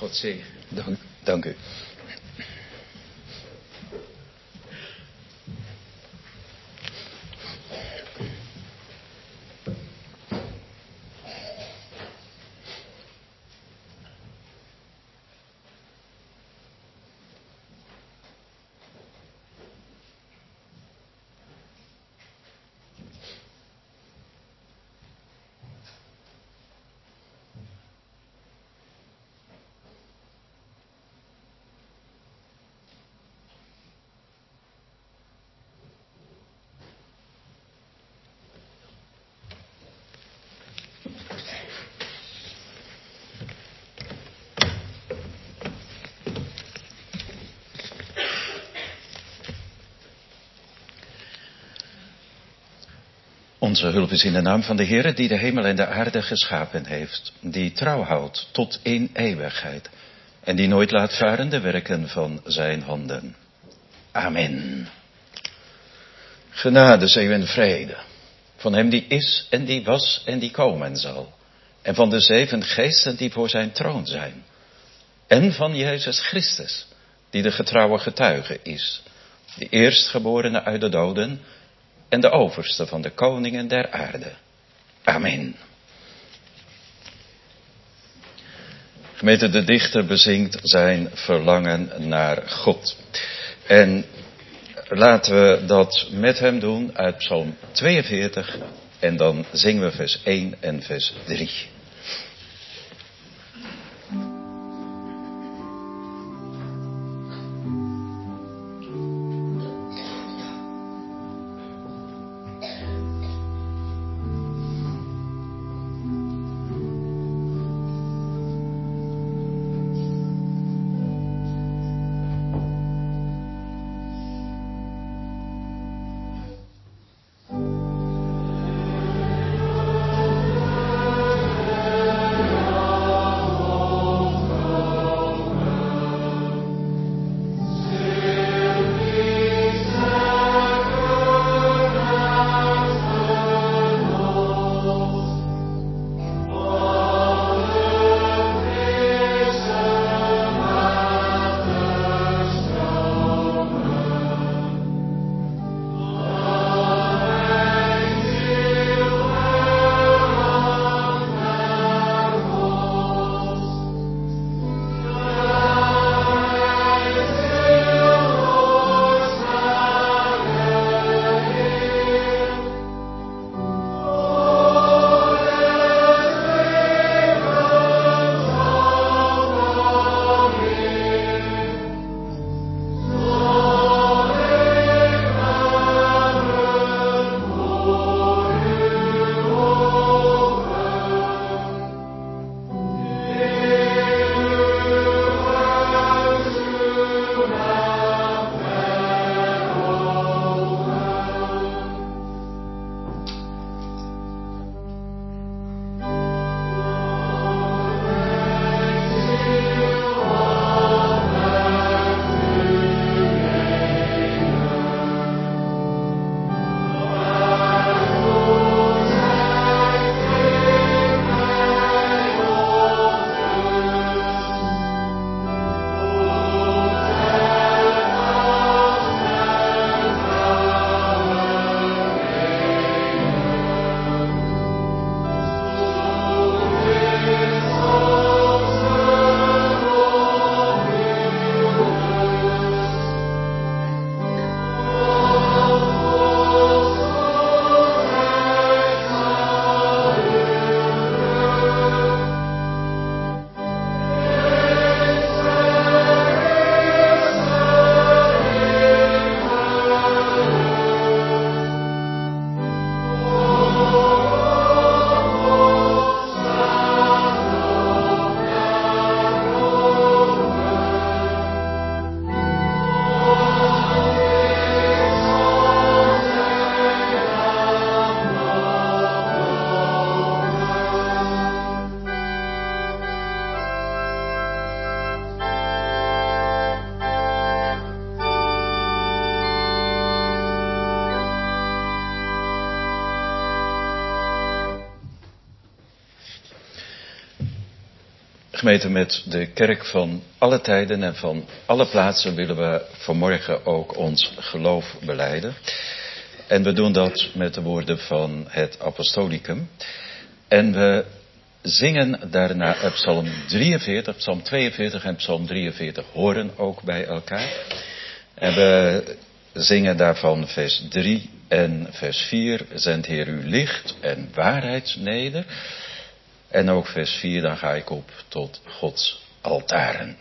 God zegen. Dank u. Onze hulp is in de naam van de Heere die de hemel en de aarde geschapen heeft, die trouw houdt tot in eeuwigheid en die nooit laat varen de werken van zijn handen. Amen. Genade, zegen en vrede van hem die is en die was en die komen zal, en van de 7 geesten die voor zijn troon zijn, en van Jezus Christus, die de getrouwe getuige is, de eerstgeborene uit de doden en de overste van de koningen der aarde. Amen. Gemeente, de dichter bezingt zijn verlangen naar God. En laten we dat met hem doen uit Psalm 42 en dan zingen we vers 1 en vers 3. Gemeente, met de kerk van alle tijden en van alle plaatsen willen we vanmorgen ook ons geloof belijden. En we doen dat met de woorden van het Apostolicum. En we zingen daarna Psalm 43, Psalm 42 en Psalm 43 horen ook bij elkaar. En we zingen daarvan vers 3 en vers 4. Zend Heer uw licht en waarheid neder. En ook vers 4, dan ga ik op tot Gods altaren.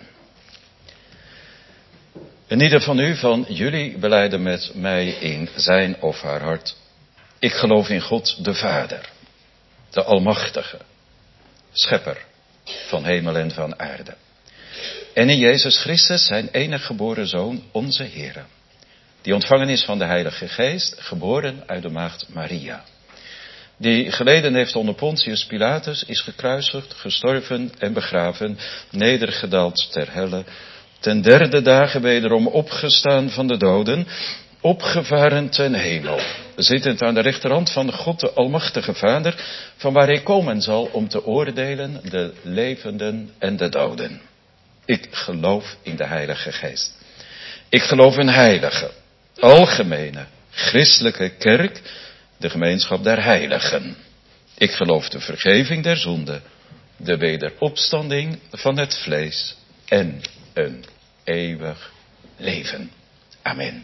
En ieder van jullie belijden met mij in zijn of haar hart: ik geloof in God de Vader, de Almachtige, Schepper van hemel en van aarde. En in Jezus Christus, zijn enige geboren Zoon, onze Heere, die ontvangen is van de Heilige Geest, geboren uit de maagd Maria. Die geleden heeft onder Pontius Pilatus, is gekruisigd, gestorven en begraven, nedergedaald ter helle, ten derde dagen wederom opgestaan van de doden, opgevaren ten hemel, zittend aan de rechterhand van God de Almachtige Vader, van waar hij komen zal om te oordelen de levenden en de doden. Ik geloof in de Heilige Geest. Ik geloof in heilige, algemene, christelijke kerk, de gemeenschap der heiligen. Ik geloof de vergeving der zonde, de wederopstanding van het vlees en een eeuwig leven. Amen.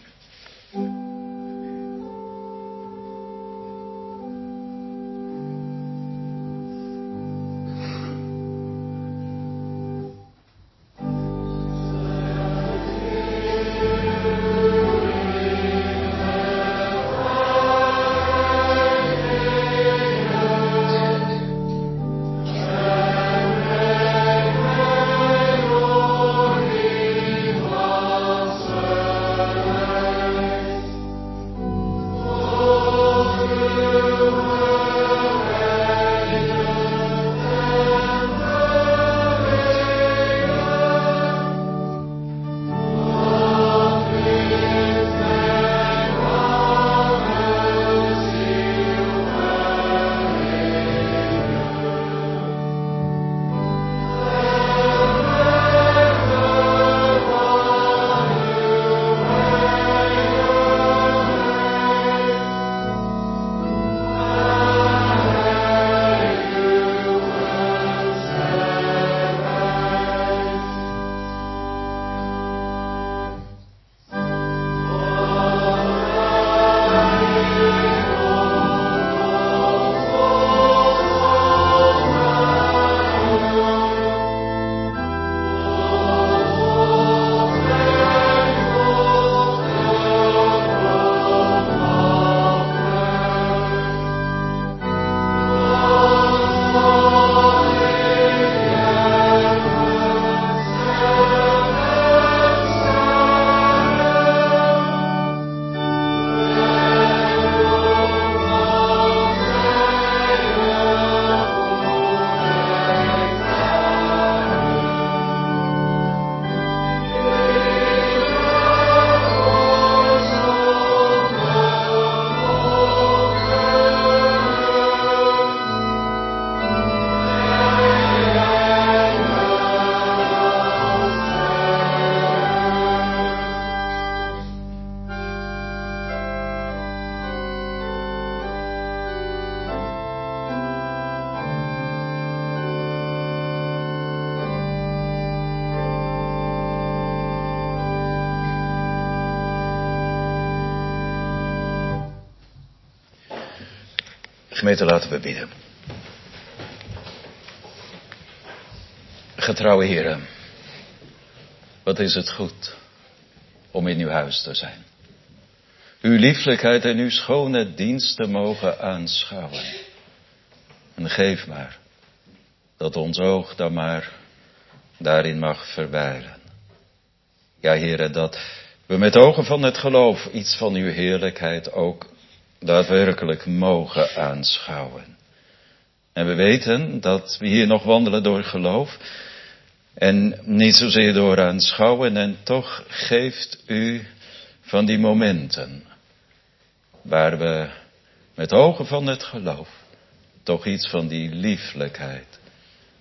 Gemeente, laten we bidden. Getrouwe Heren, wat is het goed om in uw huis te zijn. Uw lieflijkheid en uw schone diensten mogen aanschouwen. En geef maar dat ons oog dan maar daarin mag verwijlen. Ja, Heren, dat we met ogen van het geloof iets van uw heerlijkheid ook daadwerkelijk mogen aanschouwen. En we weten dat we hier nog wandelen door geloof en niet zozeer door aanschouwen, en toch geeft u van die momenten waar we met ogen van het geloof toch iets van die lieflijkheid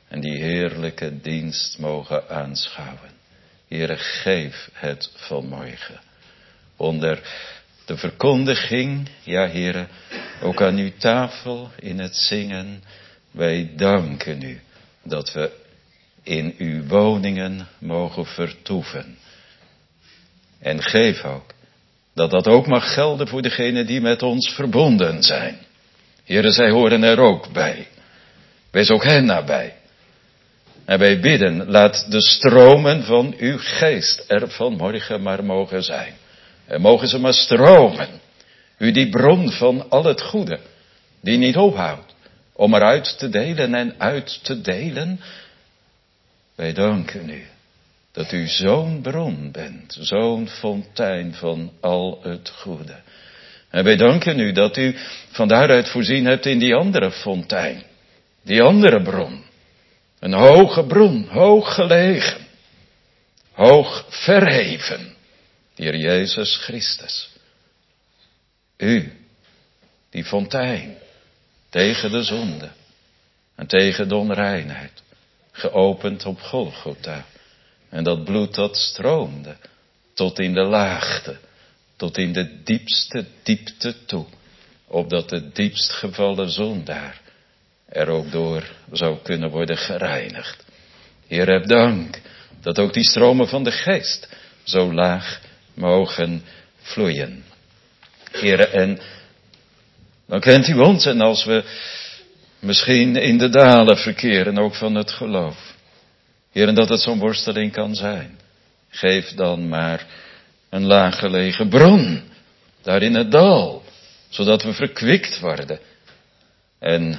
en die heerlijke dienst mogen aanschouwen. Heere, geef het vanmorgen. Onder de verkondiging, ja Heere, ook aan uw tafel in het zingen. Wij danken u dat we in uw woningen mogen vertoeven. En geef ook dat dat ook mag gelden voor degenen die met ons verbonden zijn. Heere, zij horen er ook bij. Wees ook hen nabij. En wij bidden, laat de stromen van uw geest er vanmorgen maar mogen zijn. En mogen ze maar stromen. U die bron van al het goede, die niet ophoudt om eruit te delen en uit te delen. Wij danken u dat u zo'n bron bent, zo'n fontein van al het goede. En wij danken u dat u van daaruit voorzien hebt in die andere fontein, die andere bron. Een hoge bron, hoog gelegen, hoog verheven, Heer Jezus Christus. U, die fontein, tegen de zonde en tegen de onreinheid, geopend op Golgotha. En dat bloed dat stroomde tot in de laagte, tot in de diepste diepte toe, opdat de diepst gevallen zondaar er ook door zou kunnen worden gereinigd. Heer, heb dank dat ook die stromen van de geest zo laag mogen vloeien. Heer, en dan kent u ons, en als we misschien in de dalen verkeren, ook van het geloof. Heer, en dat het zo'n worsteling kan zijn. Geef dan maar een laaggelegen bron, daar in het dal, zodat we verkwikt worden. En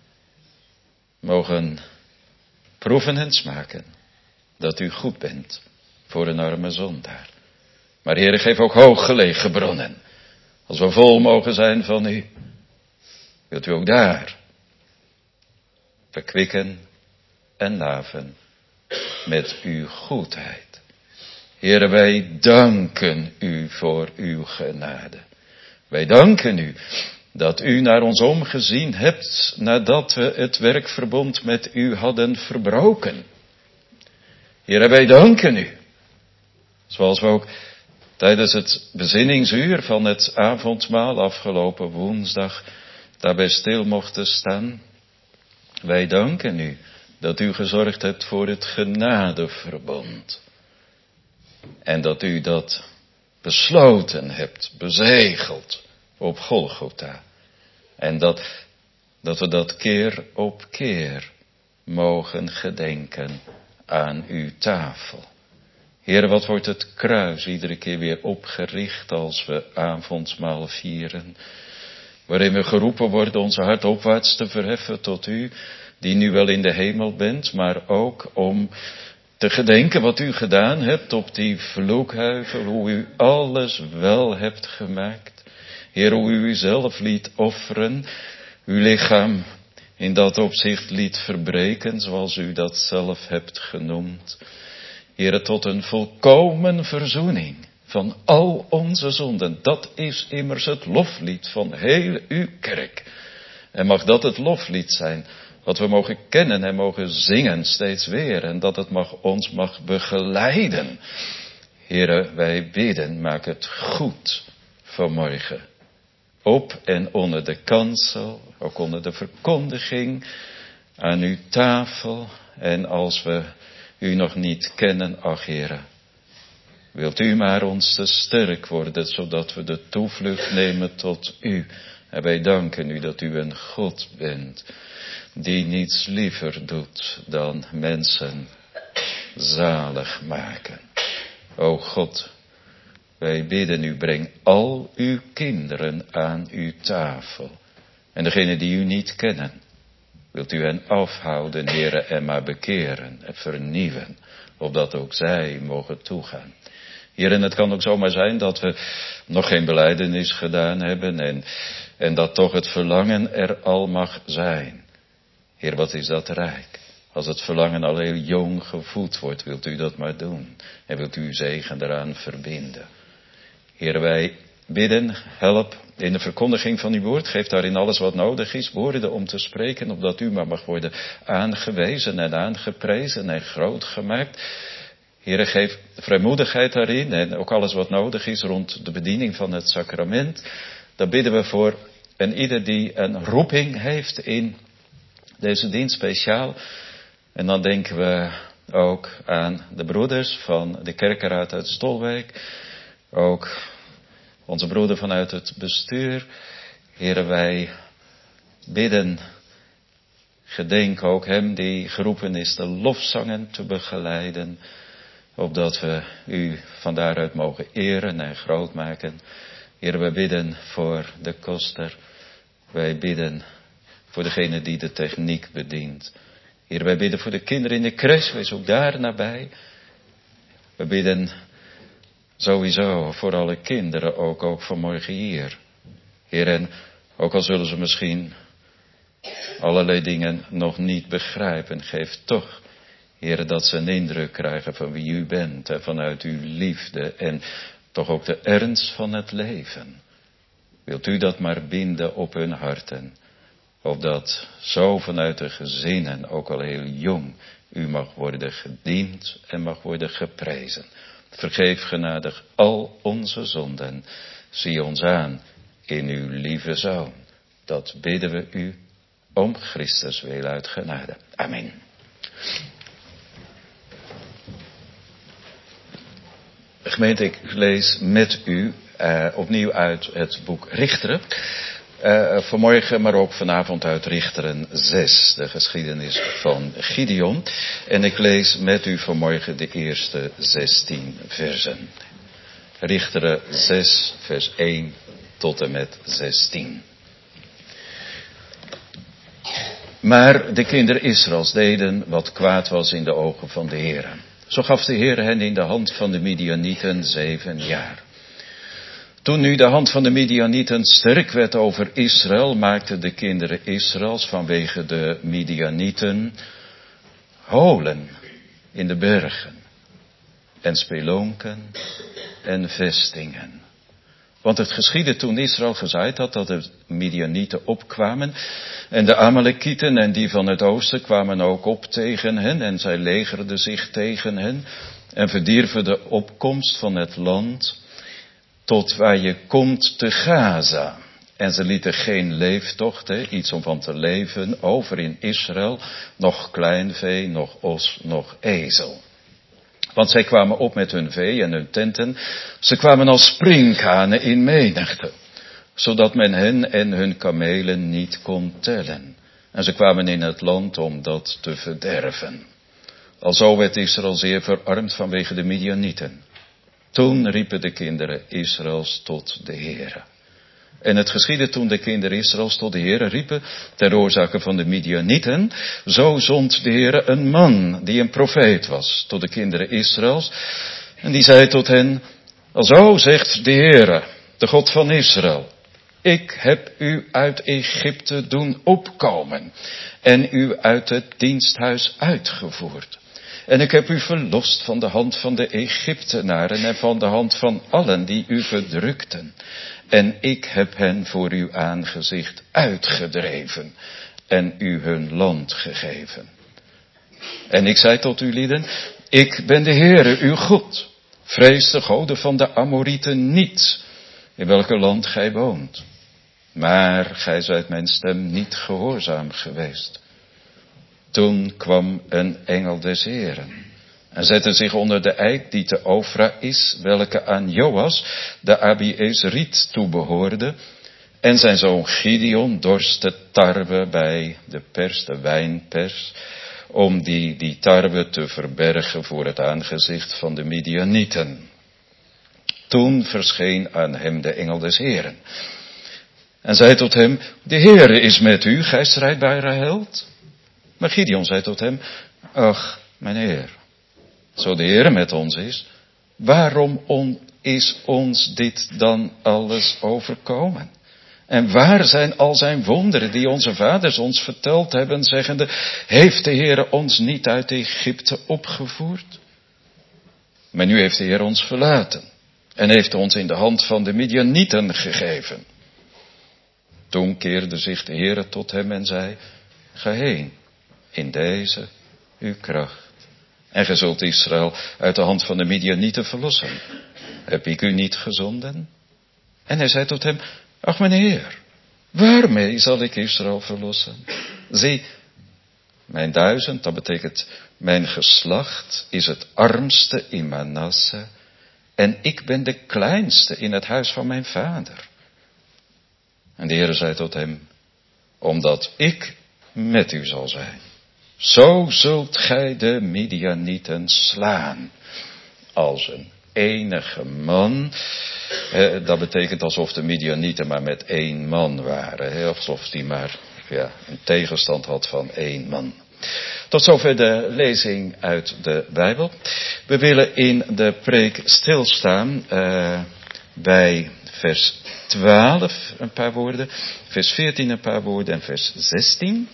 mogen proeven en smaken dat u goed bent voor een arme zondaar. Maar Heer, geef ook hooggelegen bronnen. Als we vol mogen zijn van u, wilt u ook daar verkwikken en laven met uw goedheid. Heere, wij danken u voor uw genade. Wij danken u dat u naar ons omgezien hebt nadat we het werkverbond met u hadden verbroken. Heere, wij danken u. Zoals we ook tijdens het bezinningsuur van het avondmaal afgelopen woensdag daarbij stil mochten staan. Wij danken u dat u gezorgd hebt voor het genadeverbond. En dat u dat besloten hebt, bezegeld op Golgotha. En dat we dat keer op keer mogen gedenken aan uw tafel. Heer, wat wordt het kruis iedere keer weer opgericht als we avondmaal vieren. Waarin we geroepen worden onze hart opwaarts te verheffen tot u, die nu wel in de hemel bent, maar ook om te gedenken wat u gedaan hebt op die vloekheuvel, hoe u alles wel hebt gemaakt. Heer, hoe u uzelf liet offeren, uw lichaam in dat opzicht liet verbreken, zoals u dat zelf hebt genoemd. Heer, tot een volkomen verzoening van al onze zonden. Dat is immers het loflied van heel uw kerk. En mag dat het loflied zijn wat we mogen kennen en mogen zingen steeds weer. En dat het ons mag begeleiden. Heere, wij bidden, maak het goed vanmorgen. Op en onder de kansel, ook onder de verkondiging, aan uw tafel. En als we u nog niet kennen, ach Heere, wilt u maar ons te sterk worden, zodat we de toevlucht nemen tot u. En wij danken u dat u een God bent, die niets liever doet dan mensen zalig maken. O God, wij bidden u, breng al uw kinderen aan uw tafel. En degenen die u niet kennen, wilt u hen afhouden, Heere, en maar bekeren en vernieuwen, opdat ook zij mogen toegaan. Heer, en het kan ook zomaar zijn dat we nog geen belijdenis gedaan hebben en dat toch het verlangen er al mag zijn. Heer, wat is dat rijk. Als het verlangen al heel jong gevoed wordt, wilt u dat maar doen. En wilt u uw zegen eraan verbinden. Heer, wij bidden, help in de verkondiging van uw woord. Geef daarin alles wat nodig is, woorden om te spreken, opdat u maar mag worden aangewezen en aangeprezen en groot gemaakt. Heere, geef vrijmoedigheid daarin en ook alles wat nodig is rond de bediening van het sacrament. Daar bidden we voor en ieder die een roeping heeft in deze dienst speciaal. En dan denken we ook aan de broeders van de kerkenraad uit Stolwijk. Ook onze broeder vanuit het bestuur. Heere, wij bidden, gedenk ook hem die geroepen is de lofzangen te begeleiden. Opdat we u van daaruit mogen eren en groot maken. Heere, wij bidden voor de koster. Wij bidden voor degene die de techniek bedient. Heer, wij bidden voor de kinderen in de crash, wees ook daar nabij. We bidden sowieso voor alle kinderen, ook vanmorgen hier. Heer, en ook al zullen ze misschien allerlei dingen nog niet begrijpen, geef toch, Heer, dat ze een indruk krijgen van wie u bent en vanuit uw liefde en toch ook de ernst van het leven. Wilt u dat maar binden op hun harten. Opdat zo vanuit de gezinnen, ook al heel jong, u mag worden gediend en mag worden geprezen. Vergeef genadig al onze zonden. Zie ons aan in uw lieve Zoon. Dat bidden we u om Christus wil uit genade. Amen. Gemeente, ik lees met u opnieuw uit het boek Richteren. Vanmorgen, maar ook vanavond uit Richteren 6, de geschiedenis van Gideon. En ik lees met u vanmorgen de eerste 16 versen. Richteren 6, vers 1 tot en met 16. Maar de kinderen Israëls deden wat kwaad was in de ogen van de Heere. Zo gaf de Heer hen in de hand van de Midianieten 7 jaar. Toen nu de hand van de Midianieten sterk werd over Israël, maakten de kinderen Israëls vanwege de Midianieten holen in de bergen en spelonken en vestingen. Want het geschiedde toen Israël gezaaid had dat de Midianieten opkwamen en de Amalekieten en die van het oosten kwamen ook op tegen hen en zij legerden zich tegen hen en verdierven de opkomst van het land tot waar je komt te Gaza. En ze lieten geen leeftocht, iets om van te leven, over in Israël, nog kleinvee, nog os, nog ezel. Want zij kwamen op met hun vee en hun tenten. Ze kwamen als sprinkhanen in menigte, zodat men hen en hun kamelen niet kon tellen. En ze kwamen in het land om dat te verderven. Alzo werd Israël zeer verarmd vanwege de Midianieten. Toen riepen de kinderen Israëls tot de Heere. En het geschiedde toen de kinderen Israëls tot de Heere riepen, ter oorzake van de Midianieten, zo zond de Heere een man, die een profeet was, tot de kinderen Israëls. En die zei tot hen, alzo zegt de Heere, de God van Israël, ik heb u uit Egypte doen opkomen en u uit het diensthuis uitgevoerd. En ik heb u verlost van de hand van de Egyptenaren en van de hand van allen die u verdrukten. En ik heb hen voor uw aangezicht uitgedreven en u hun land gegeven. En ik zei tot u lieden, ik ben de Heere uw God. Vrees de goden van de Amorieten niet, in welke land gij woont. Maar gij zijt mijn stem niet gehoorzaam geweest. Toen kwam een engel des Heeren en zette zich onder de eik die te Ofra is, welke aan Joas, de Abi-Ezriet, toebehoorde. En zijn zoon Gideon dorste tarwe bij de pers, de wijnpers, om die tarwe te verbergen voor het aangezicht van de Midianieten. Toen verscheen aan hem de engel des Heeren en zei tot hem, de Heere is met u, gij strijdbare held. Maar Gideon zei tot hem, ach, mijn Heer, zo de Heere met ons is, waarom is ons dit dan alles overkomen? En waar zijn al zijn wonderen die onze vaders ons verteld hebben, zeggende, heeft de Heere ons niet uit Egypte opgevoerd? Maar nu heeft de Heer ons verlaten, en heeft ons in de hand van de Midianieten gegeven. Toen keerde zich de Heere tot hem en zei, ga heen in deze uw kracht. En gij zult Israël uit de hand van de Midianieten verlossen. Heb ik u niet gezonden? En hij zei tot hem, ach mijn Heer, waarmee zal ik Israël verlossen? Zie, mijn 1000, dat betekent mijn geslacht, is het armste in Manasse. En ik ben de kleinste in het huis van mijn vader. En de Heere zei tot hem, omdat ik met u zal zijn, zo zult gij de Midianieten slaan. Als een enige man. Dat betekent alsof de Midianieten maar met 1 man waren. Alsof die maar een tegenstand had van 1 man. Tot zover de lezing uit de Bijbel. We willen in de preek stilstaan bij vers 12 een paar woorden, vers 14 een paar woorden en vers 16.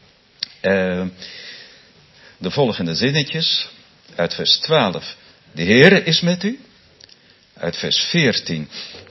De volgende zinnetjes uit vers 12. De Heere is met u. Uit vers 14.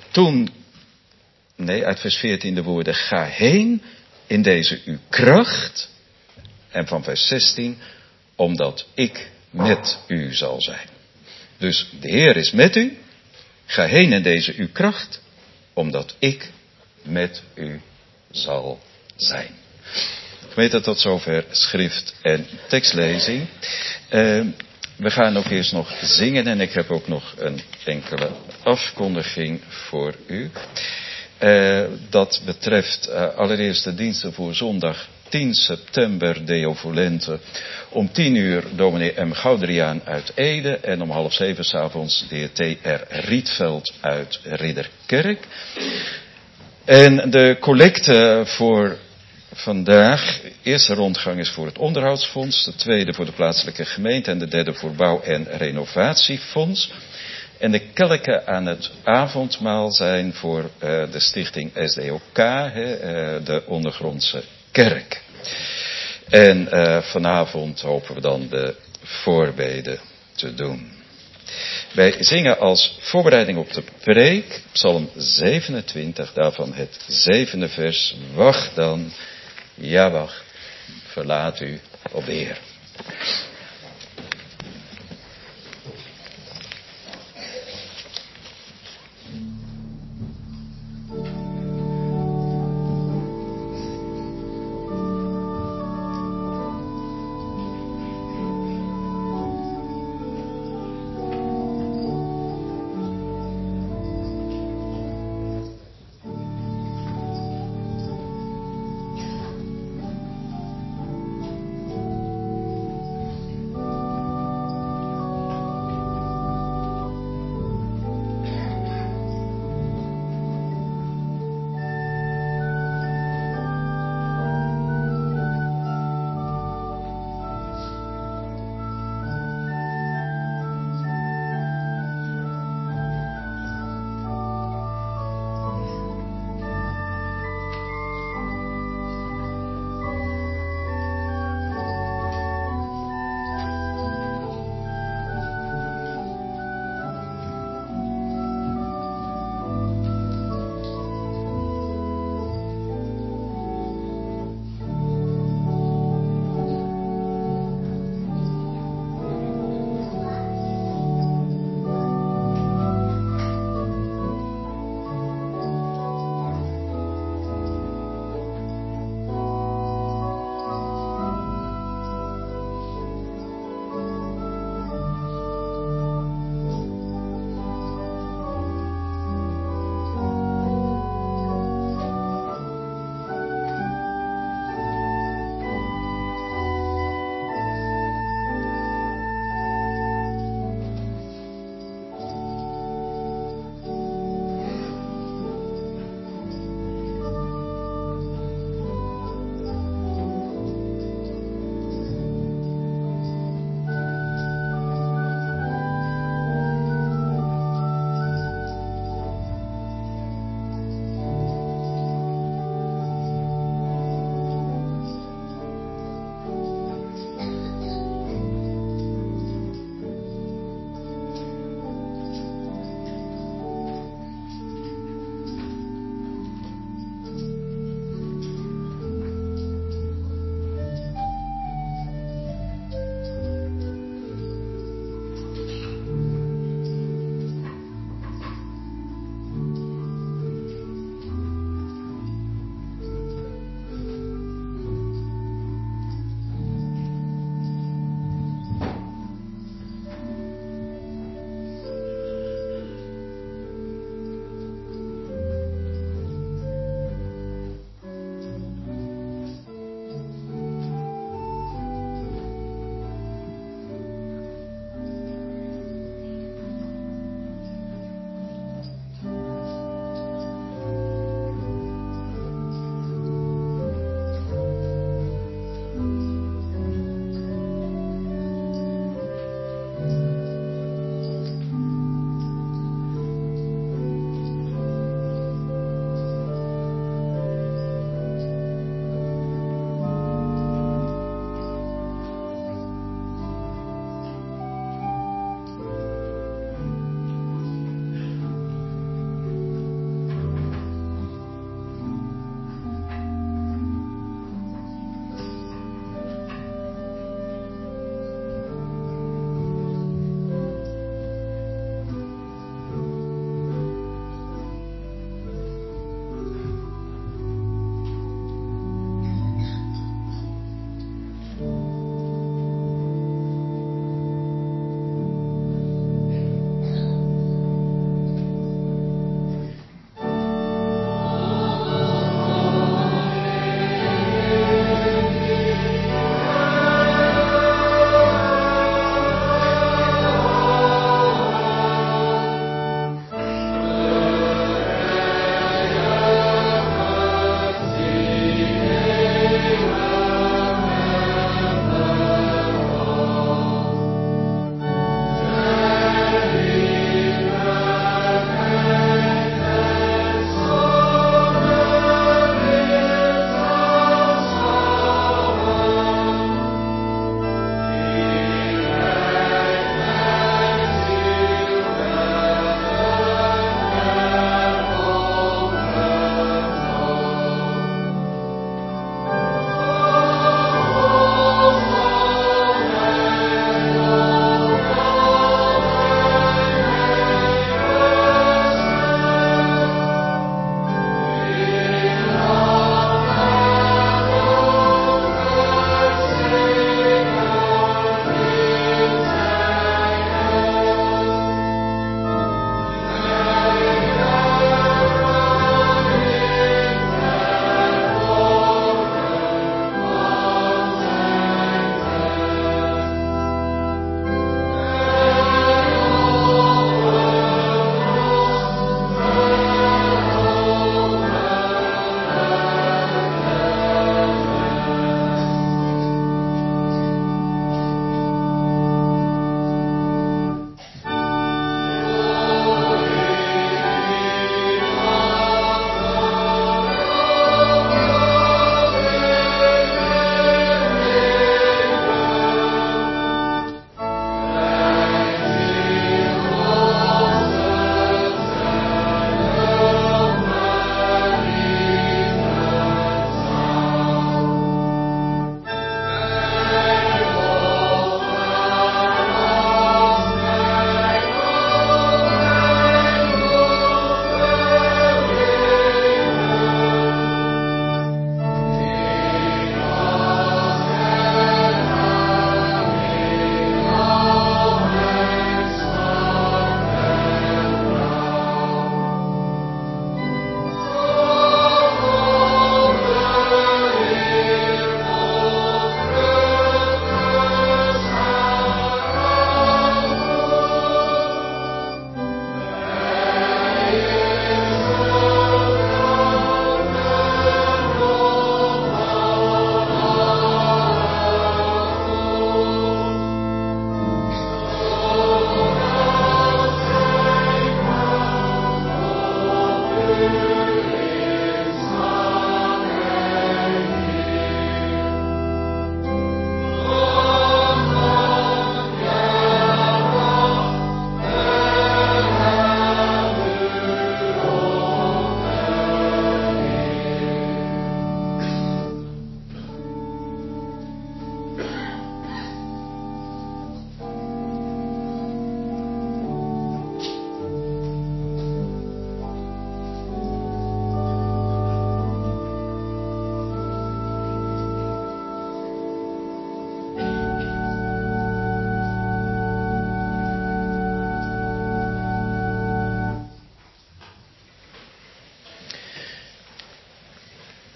Uit vers 14 de woorden, ga heen in deze uw kracht. En van vers 16, omdat ik met u zal zijn. Dus de Heer is met u. Ga heen in deze uw kracht, omdat ik met u zal zijn. Gemeente, tot zover schrift en tekstlezing. We gaan ook eerst nog zingen en ik heb ook nog een enkele afkondiging voor u. Dat betreft allereerst de diensten voor zondag 10 september Deo Volente. Om 10 uur dominee M. Goudriaan uit Ede en om 6:30 s'avonds de heer T.R. Rietveld uit Ridderkerk. En de collecte voor vandaag, de eerste rondgang is voor het onderhoudsfonds, de tweede voor de plaatselijke gemeente en de derde voor bouw- en renovatiefonds. En de kelken aan het avondmaal zijn voor de stichting SDOK, de ondergrondse kerk. En vanavond hopen we dan de voorbeden te doen. Wij zingen als voorbereiding op de preek, Psalm 27, daarvan het 7e vers. Wacht dan, ja wacht, verlaat u op de Heer.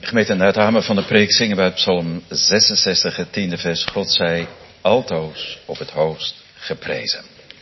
Gemeente, na het hamer van de preek zingen we uit Psalm 66, het 10e vers. God zij altoos op het hoogst geprezen.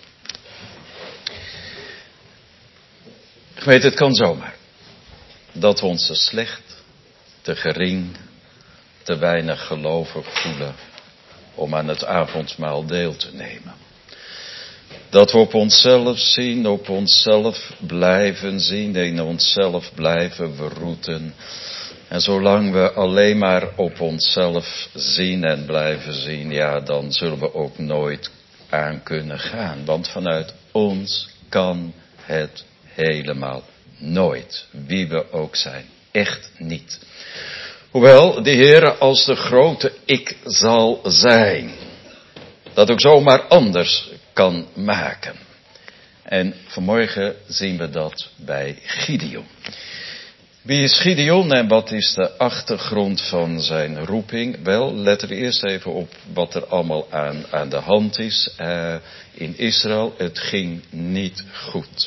Gemeente, het kan zomaar dat we ons te slecht, te gering, te weinig gelovig voelen om aan het avondmaal deel te nemen. Dat we op onszelf zien, op onszelf blijven zien, in onszelf blijven beroeten. En zolang we alleen maar op onszelf zien en blijven zien, ja, dan zullen we ook nooit aan kunnen gaan. Want vanuit ons kan het helemaal nooit, wie we ook zijn. Echt niet. Hoewel de Heer als de grote ik zal zijn, dat ook zomaar anders kan maken. En vanmorgen zien we dat bij Gideon. Wie is Gideon en wat is de achtergrond van zijn roeping? Wel, letten we eerst even op wat er allemaal aan de hand is in Israël. Het ging niet goed.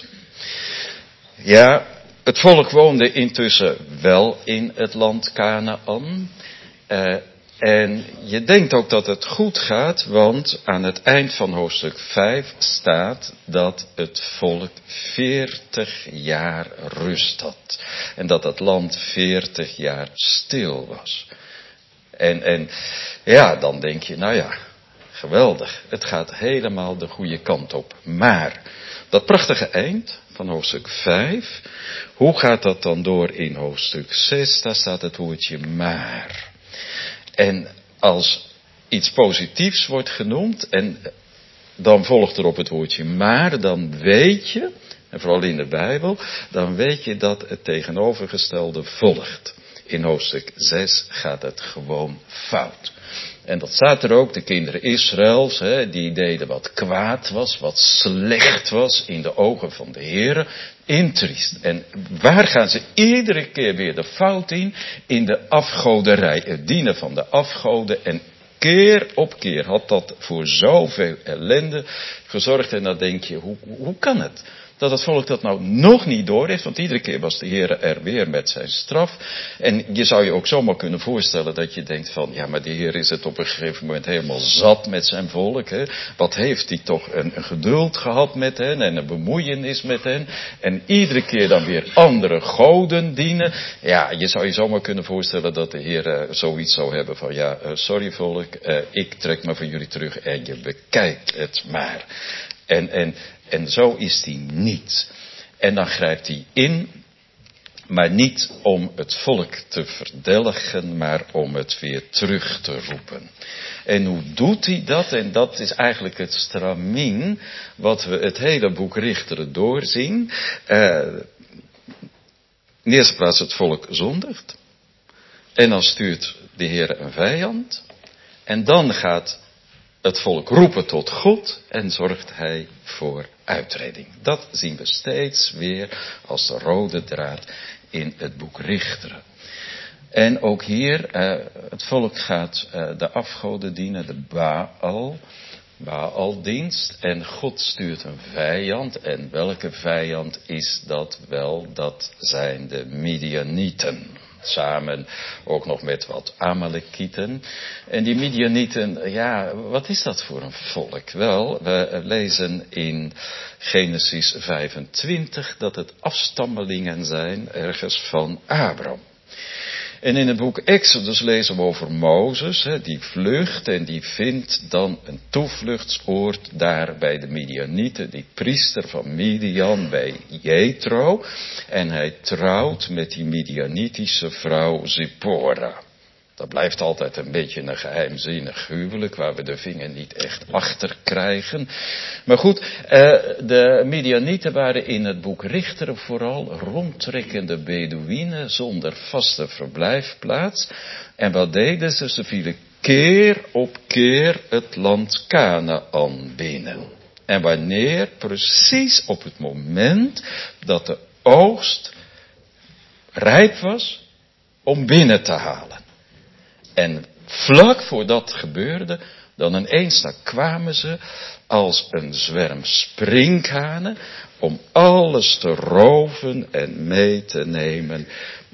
Ja, het volk woonde intussen wel in het land Kanaan. En je denkt ook dat het goed gaat, want aan het eind van hoofdstuk 5 staat dat het volk 40 jaar rust had. En dat het land 40 jaar stil was. En ja, dan denk je, nou ja, geweldig. Het gaat helemaal de goede kant op. Maar dat prachtige eind van hoofdstuk 5, hoe gaat dat dan door in hoofdstuk 6? Daar staat het woordje maar. En als iets positiefs wordt genoemd en dan volgt erop het woordje maar, dan weet je, en vooral in de Bijbel, dan weet je dat het tegenovergestelde volgt. In hoofdstuk 6 gaat het gewoon fout. En dat staat er ook, de kinderen Israëls, die deden wat kwaad was, wat slecht was in de ogen van de Heere, intriest. En waar gaan ze iedere keer weer de fout in? In de afgoderij, het dienen van de afgoden. En keer op keer had dat voor zoveel ellende gezorgd. En dan denk je, hoe kan het? Dat het volk dat nou nog niet door heeft, want iedere keer was de Heer er weer met zijn straf. En je zou je ook zomaar kunnen voorstellen dat je denkt van, ja, maar de Heer is het op een gegeven moment helemaal zat met zijn volk. Hè? Wat heeft hij toch een geduld gehad met hen en een bemoeienis met hen. En iedere keer dan weer andere goden dienen. Ja, je zou je zomaar kunnen voorstellen dat de Heer zoiets zou hebben van, ja, sorry volk, ik trek me van jullie terug en je bekijkt het maar. En zo is hij niet. En dan grijpt hij in, maar niet om het volk te verdelgen, maar om het weer terug te roepen. En hoe doet hij dat? En dat is eigenlijk het stramien wat we het hele boek Richteren doorzien. In de eerste plaats het volk zondigt. En dan stuurt de Heer een vijand. En dan gaat het volk roepen tot God en zorgt hij voor uitredding. Dat zien we steeds weer als de rode draad in het boek Richteren. En ook hier, het volk gaat de afgoden dienen, de Baaldienst. En God stuurt een vijand. En welke vijand is dat wel? Dat zijn de Midianieten. Samen ook nog met wat Amalekieten. En die Midianieten, ja, wat is dat voor een volk? Wel, we lezen in Genesis 25 dat het afstammelingen zijn ergens van Abraham. En in het boek Exodus lezen we over Mozes, die vlucht en die vindt dan een toevluchtsoord daar bij de Midianieten, die priester van Midian bij Jethro. En hij trouwt met die Midianitische vrouw Zipporah. Dat blijft altijd een beetje een geheimzinnig huwelijk, waar we de vinger niet echt achter krijgen. Maar goed, de Midianieten waren in het boek Richteren vooral rondtrekkende Beduïnen zonder vaste verblijfplaats. En wat deden ze? Ze vielen keer op keer het land Kanaan binnen. En wanneer? Precies op het moment dat de oogst rijp was om binnen te halen. En vlak voor dat gebeurde, dan ineens daar kwamen ze als een zwerm sprinkhanen om alles te roven en mee te nemen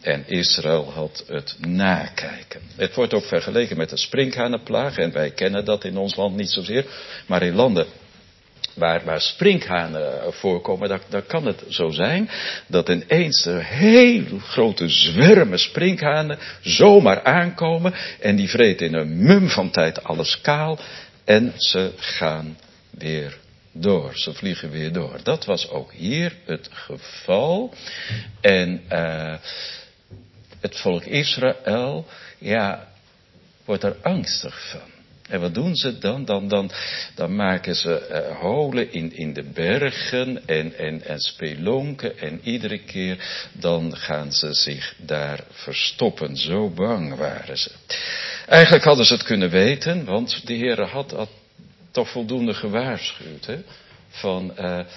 En Israël had het nakijken. Het wordt ook vergeleken met de sprinkhanenplaag. En wij kennen dat in ons land niet zozeer. Maar in landen waar sprinkhanen voorkomen, daar kan het zo zijn dat ineens er heel grote zwermen sprinkhanen zomaar aankomen. En die vreten in een mum van tijd alles kaal. En ze gaan weer door. Ze vliegen weer door. Dat was ook hier het geval. En het volk Israël, wordt er angstig van. En wat doen ze dan? Dan maken ze holen in de bergen en spelonken. En iedere keer dan gaan ze zich daar verstoppen. Zo bang waren ze. Eigenlijk hadden ze het kunnen weten, want de Heer had toch voldoende gewaarschuwd. Hè? Van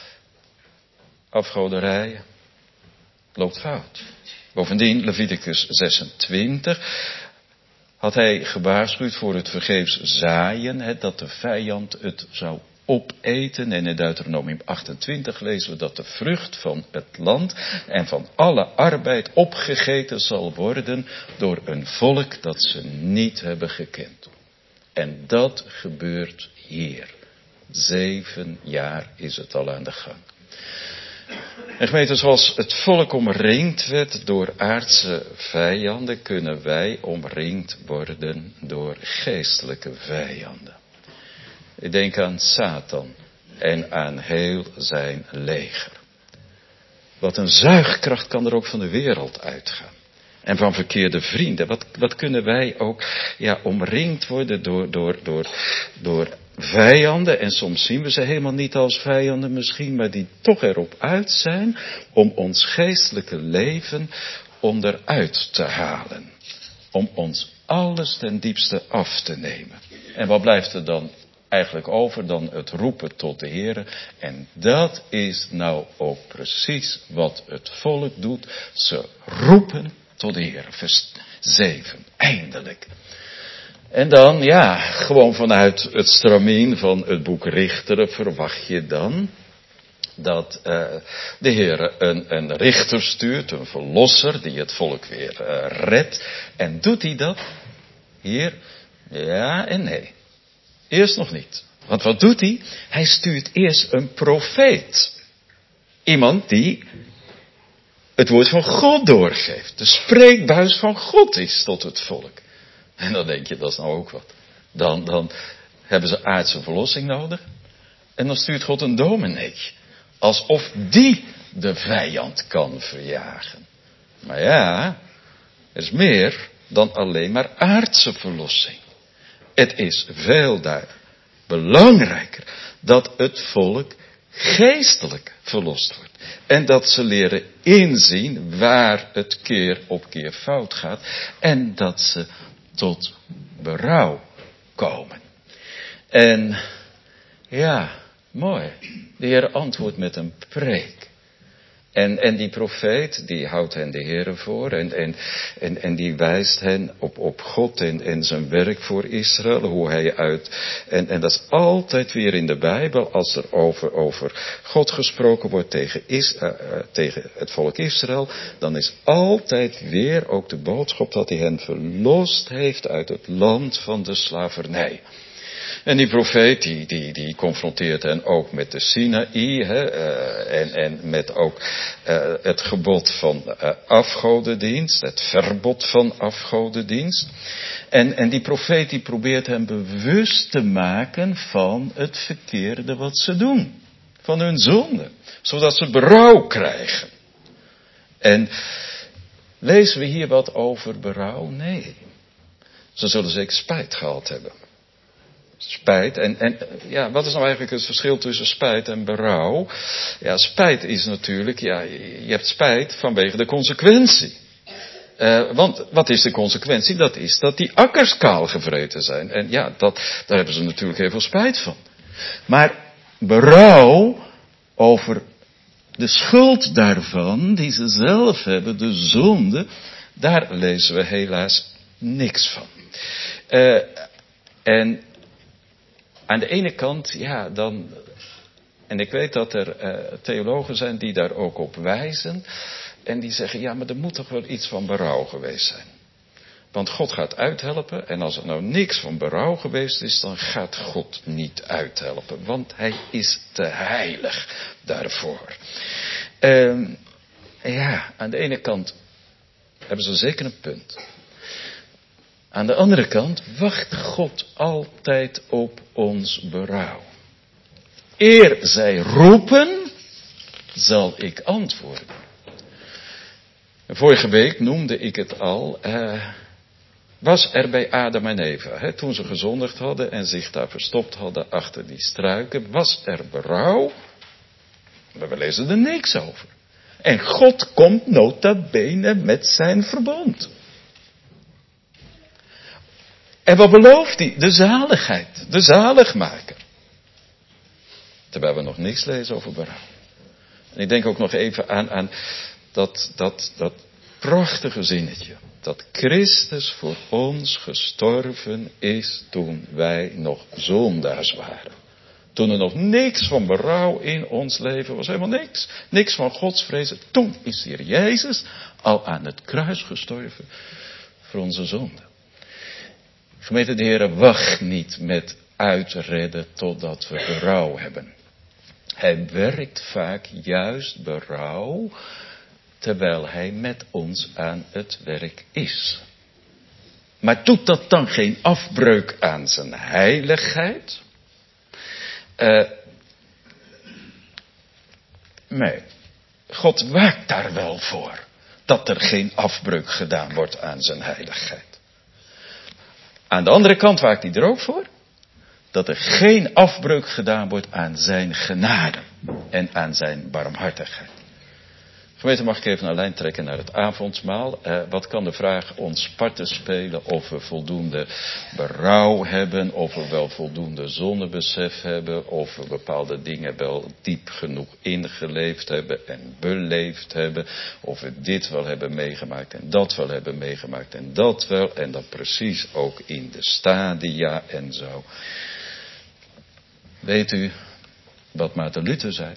afgoderij loopt fout. Bovendien, Leviticus 26... had hij gewaarschuwd voor het vergeefs zaaien, dat de vijand het zou opeten. En in Deuteronomium 28 lezen we dat de vrucht van het land en van alle arbeid opgegeten zal worden door een volk dat ze niet hebben gekend. En dat gebeurt hier. 7 jaar is het al aan de gang. En gemeente, zoals het volk omringd werd door aardse vijanden, kunnen wij omringd worden door geestelijke vijanden. Ik denk aan Satan en aan heel zijn leger. Wat een zuigkracht kan er ook van de wereld uitgaan. En van verkeerde vrienden. Wat kunnen wij ook omringd worden door vijanden. En soms zien we ze helemaal niet als vijanden misschien. Maar die toch erop uit zijn om ons geestelijke leven onderuit te halen. Om ons alles ten diepste af te nemen. En wat blijft er dan eigenlijk over dan het roepen tot de Heere? En dat is nou ook precies wat het volk doet. Ze roepen tot de Heere. Vers 7. Eindelijk. En dan, gewoon vanuit het stramien van het boek Richteren verwacht je dan dat de Heere een richter stuurt, een verlosser die het volk weer redt. En doet hij dat? Hier? Ja en nee. Eerst nog niet. Want wat doet hij? Hij stuurt eerst een profeet. Iemand die het woord van God doorgeeft. De spreekbuis van God is tot het volk. En dan denk je, dat is nou ook wat. Dan hebben ze aardse verlossing nodig. En dan stuurt God een dominee. Alsof die de vijand kan verjagen. Maar er is meer dan alleen maar aardse verlossing. Het is veel belangrijker dat het volk geestelijk verlost wordt. En dat ze leren inzien waar het keer op keer fout gaat. En dat ze tot berouw komen. En mooi. De Heer antwoordt met een preek. En die profeet, die houdt hen de Heere voor. En die wijst hen op God en zijn werk voor Israël. Hoe hij en dat is altijd weer in de Bijbel. Als er over God gesproken wordt tegen het volk Israël. Dan is altijd weer ook de boodschap dat hij hen verlost heeft uit het land van de slavernij. En die profeet, die confronteert hen ook met de Sinaï, en met ook het gebod van afgodendienst, het verbod van afgodendienst. En die profeet die probeert hen bewust te maken van het verkeerde wat ze doen. Van hun zonde. Zodat ze berouw krijgen. En lezen we hier wat over berouw? Nee. Ze zullen zeker spijt gehad hebben. Spijt. En wat is nou eigenlijk het verschil tussen spijt en berouw? Ja, spijt is natuurlijk, je hebt spijt vanwege de consequentie. Want wat is de consequentie? Dat is dat die akkers kaal gevreten zijn. En daar hebben ze natuurlijk heel veel spijt van. Maar berouw over de schuld daarvan, die ze zelf hebben, de zonde, daar lezen we helaas niks van. En aan de ene kant, en ik weet dat er theologen zijn die daar ook op wijzen. en die zeggen, ja, maar er moet toch wel iets van berouw geweest zijn. Want God gaat uithelpen en als er nou niks van berouw geweest is, dan gaat God niet uithelpen. Want hij is te heilig daarvoor. Ja, aan de ene kant hebben ze zeker een punt. Aan de andere kant wacht God altijd op ons berouw. Eer zij roepen, zal ik antwoorden. Vorige week noemde ik het al, was er bij Adam en Eva, toen ze gezondigd hadden en zich daar verstopt hadden achter die struiken, was er berouw? We lezen er niks over. En God komt nota bene met zijn verbond. En wat belooft hij? De zaligheid, de zaligmaker. Terwijl we nog niks lezen over berouw. En ik denk ook nog even aan dat prachtige zinnetje. Dat Christus voor ons gestorven is toen wij nog zondaars waren. Toen er nog niks van berouw in ons leven was. Helemaal niks. Niks van godsvrezen. Toen is de Heer Jezus al aan het kruis gestorven voor onze zonde. Gemeente, de Heer wacht niet met uitredden totdat we berouw hebben. Hij werkt vaak juist berouw terwijl hij met ons aan het werk is. Maar doet dat dan geen afbreuk aan zijn heiligheid? Nee, God waakt daar wel voor dat er geen afbreuk gedaan wordt aan zijn heiligheid. Aan de andere kant waakt hij er ook voor dat er geen afbreuk gedaan wordt aan zijn genade en aan zijn barmhartigheid. Gemeente, mag ik even een lijn trekken naar het avondmaal. Wat kan de vraag ons parten spelen of we voldoende berouw hebben, of we wel voldoende zondebesef hebben, of we bepaalde dingen wel diep genoeg ingeleefd hebben en beleefd hebben, of we dit wel hebben meegemaakt en dat wel hebben meegemaakt en dat wel, en dan precies ook in de stadia en zo. Weet u wat Maarten Luther zei?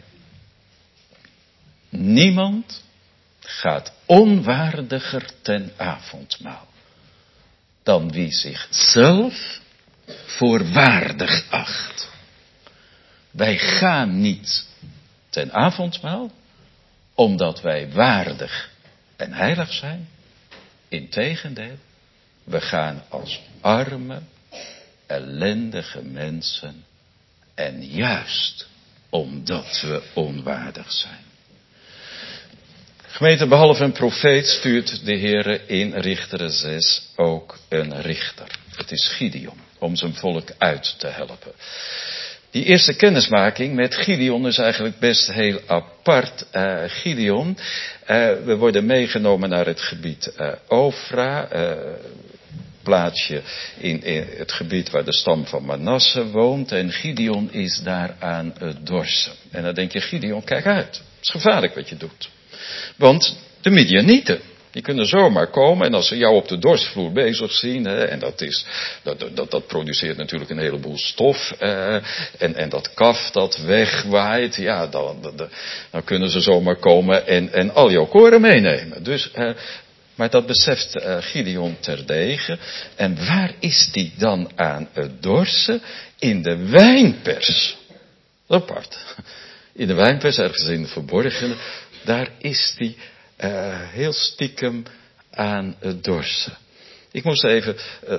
Niemand gaat onwaardiger ten avondmaal dan wie zichzelf voor waardig acht. Wij gaan niet ten avondmaal omdat wij waardig en heilig zijn. Integendeel, we gaan als arme, ellendige mensen en juist omdat we onwaardig zijn. Gemeente, behalve een profeet stuurt de Heere in Richteren 6 ook een richter. Het is Gideon, om zijn volk uit te helpen. Die eerste kennismaking met Gideon is eigenlijk best heel apart. Gideon, we worden meegenomen naar het gebied Ofra, plaatsje in het gebied waar de stam van Manasse woont. En Gideon is daar aan het dorsen. En dan denk je, Gideon, kijk uit. Het is gevaarlijk wat je doet. Want de Midianieten, die kunnen zomaar komen en als ze jou op de dorsvloer bezig zien, en dat produceert natuurlijk een heleboel stof, en dat kaf dat wegwaait, ja, dan kunnen ze zomaar komen en al jouw koren meenemen. Dus, maar dat beseft Gideon terdege. En waar is die dan aan het dorsen? In de wijnpers. Apart. In de wijnpers, ergens in de verborgene. Daar is hij heel stiekem aan het dorsen. Ik moest even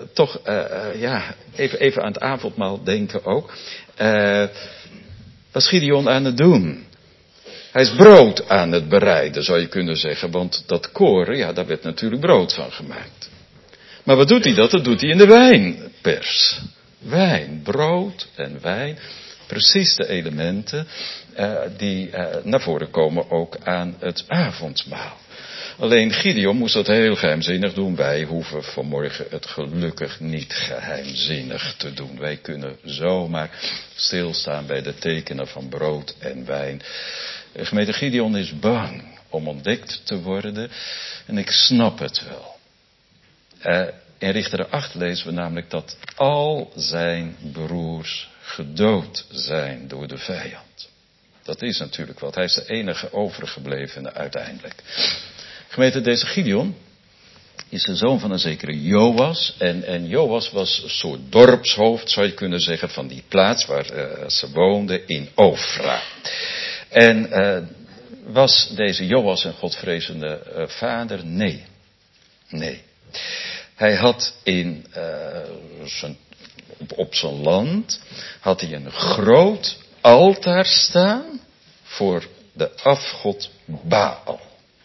even aan het avondmaal denken ook. Wat is Gideon aan het doen? Hij is brood aan het bereiden, zou je kunnen zeggen. Want dat koren, ja, daar werd natuurlijk brood van gemaakt. Maar wat doet hij dat? Dat doet hij in de wijnpers. Wijn, brood en wijn. Precies de elementen die naar voren komen ook aan het avondmaal. Alleen Gideon moest dat heel geheimzinnig doen. Wij hoeven vanmorgen het gelukkig niet geheimzinnig te doen. Wij kunnen zomaar stilstaan bij de tekenen van brood en wijn. Gemeente, Gideon is bang om ontdekt te worden. En ik snap het wel. In Richteren 8 lezen we namelijk dat al zijn broers gedood zijn door de vijand. Dat is natuurlijk wat. Hij is de enige overgeblevene uiteindelijk. Gemeente, deze Gideon is de zoon van een zekere Joas. En Joas was een soort dorpshoofd, zou je kunnen zeggen, van die plaats waar ze woonden in Ofra. En was deze Joas een godvrezende vader? Nee. Hij had op zijn land had hij een groot altaar staan voor de afgod Baal.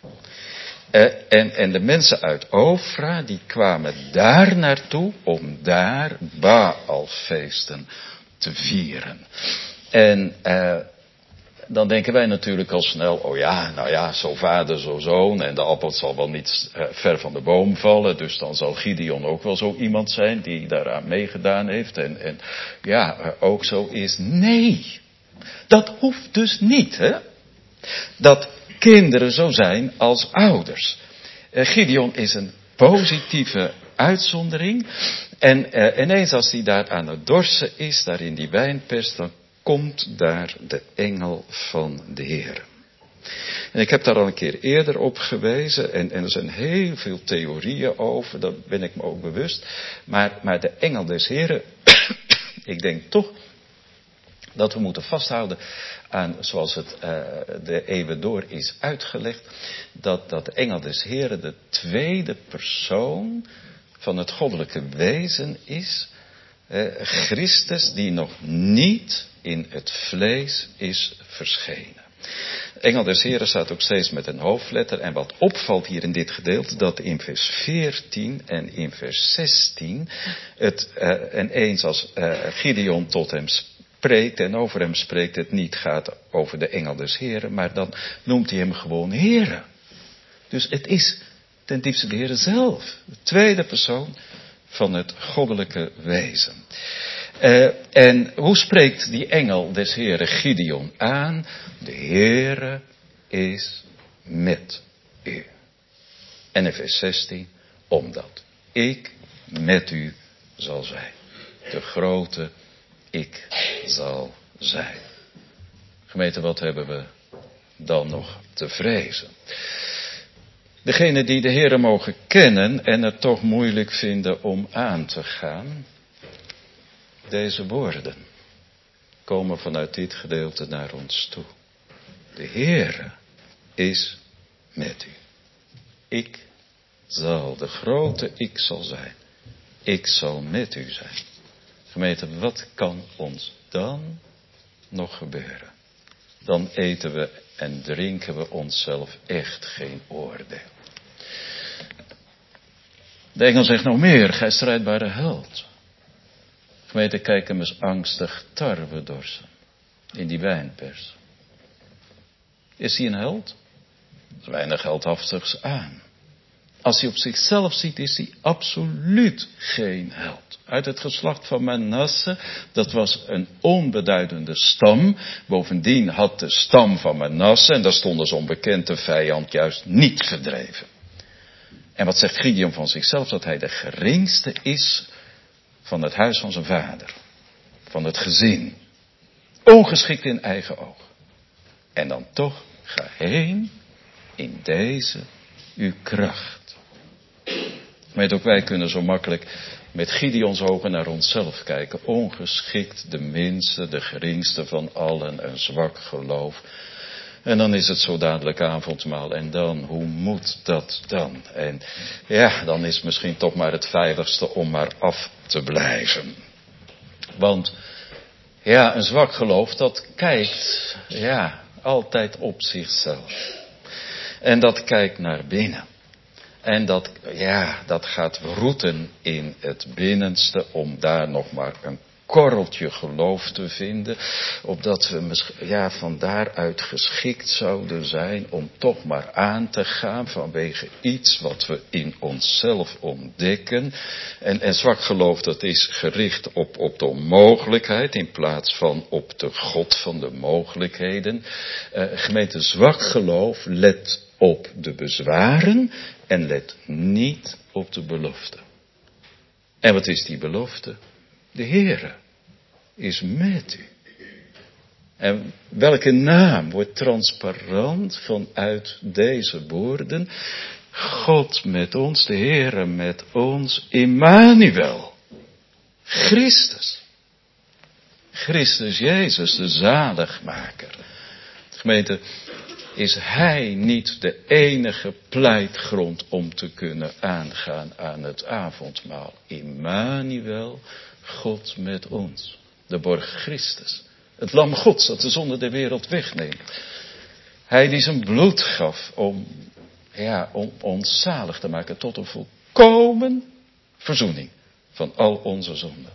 En de mensen uit Ofra, die kwamen daar naartoe om daar Baalfeesten te vieren. En dan denken wij natuurlijk al snel, oh ja, nou ja, zo vader, zo zoon, en de appel zal wel niet ver van de boom vallen, dus dan zal Gideon ook wel zo iemand zijn die daaraan meegedaan heeft en ja, ook zo is. Nee, dat hoeft dus niet, hè. Dat kinderen zo zijn als ouders. Gideon is een positieve uitzondering. En ineens als hij daar aan het dorsen is, daar in die wijnpers, dan komt daar de engel van de Heer. En ik heb daar al een keer eerder op gewezen. En er zijn heel veel theorieën over, daar ben ik me ook bewust. Maar de engel des Heeren, ik denk toch dat we moeten vasthouden aan, zoals het de eeuwen door is uitgelegd, dat de engel des Heeren de tweede persoon van het goddelijke wezen is. Christus die nog niet in het vlees is verschenen. Engel des Heeren staat ook steeds met een hoofdletter. En wat opvalt hier in dit gedeelte, dat in vers 14 en in vers 16 en eens als Gideon tot hem spreekt en over hem spreekt, het niet gaat over de engel des Heeren, maar dan noemt hij hem gewoon Heere. Dus het is ten diepste de Heere zelf, de tweede persoon van het goddelijke wezen. En hoe spreekt die engel des Heeren Gideon aan? De Heere is met u. En in vers 16, omdat ik met u zal zijn. De grote ik zal zijn. Gemeente, wat hebben we dan nog te vrezen? Degenen die de Heere mogen kennen en het toch moeilijk vinden om aan te gaan, deze woorden komen vanuit dit gedeelte naar ons toe. De Heere is met u. Ik zal, de grote ik zal zijn. Ik zal met u zijn. Gemeente, wat kan ons dan nog gebeuren? Dan eten we en drinken we onszelf echt geen oordeel. De engel zegt nog meer, gij strijdbare held. Gemeente, kijk hem eens angstig tarwe dorsen in die wijnpers. Is hij een held? Er is weinig heldhaftigs aan. Als hij op zichzelf ziet, is hij absoluut geen held. Uit het geslacht van Manasse, dat was een onbeduidende stam. Bovendien had de stam van Manasse, en daar stond als onbekende vijand, juist niet verdreven. En wat zegt Gideon van zichzelf? Dat hij de geringste is van het huis van zijn vader. Van het gezin. Ongeschikt in eigen oog. En dan toch, ga heen in deze uw kracht. Maar ook wij kunnen zo makkelijk met Gideons ogen naar onszelf kijken. Ongeschikt, de minste, de geringste van allen, een zwak geloof. En dan is het zo dadelijk avondmaal. En dan, hoe moet dat dan? En ja, dan is misschien toch maar het veiligste om maar af te blijven. Want ja, een zwak geloof, dat kijkt altijd op zichzelf. En dat kijkt naar binnen. En dat gaat roeten in het binnenste om daar nog maar een korreltje geloof te vinden. Opdat we van daaruit geschikt zouden zijn om toch maar aan te gaan vanwege iets wat we in onszelf ontdekken. En zwak geloof, dat is gericht op de onmogelijkheid in plaats van op de God van de mogelijkheden. Gemeente, zwak geloof let op de bezwaren en let niet op de belofte. En wat is die belofte? De Heere is met u. En welke naam wordt transparant vanuit deze woorden? God met ons, de Heere met ons, Immanuel. Christus. Christus Jezus, de zaligmaker. Gemeente, is Hij niet de enige pleitgrond om te kunnen aangaan aan het avondmaal? Immanuel, God met ons. De borg Christus. Het lam Gods dat de zonde der wereld wegneemt. Hij die zijn bloed gaf om ons zalig te maken tot een volkomen verzoening van al onze zonden.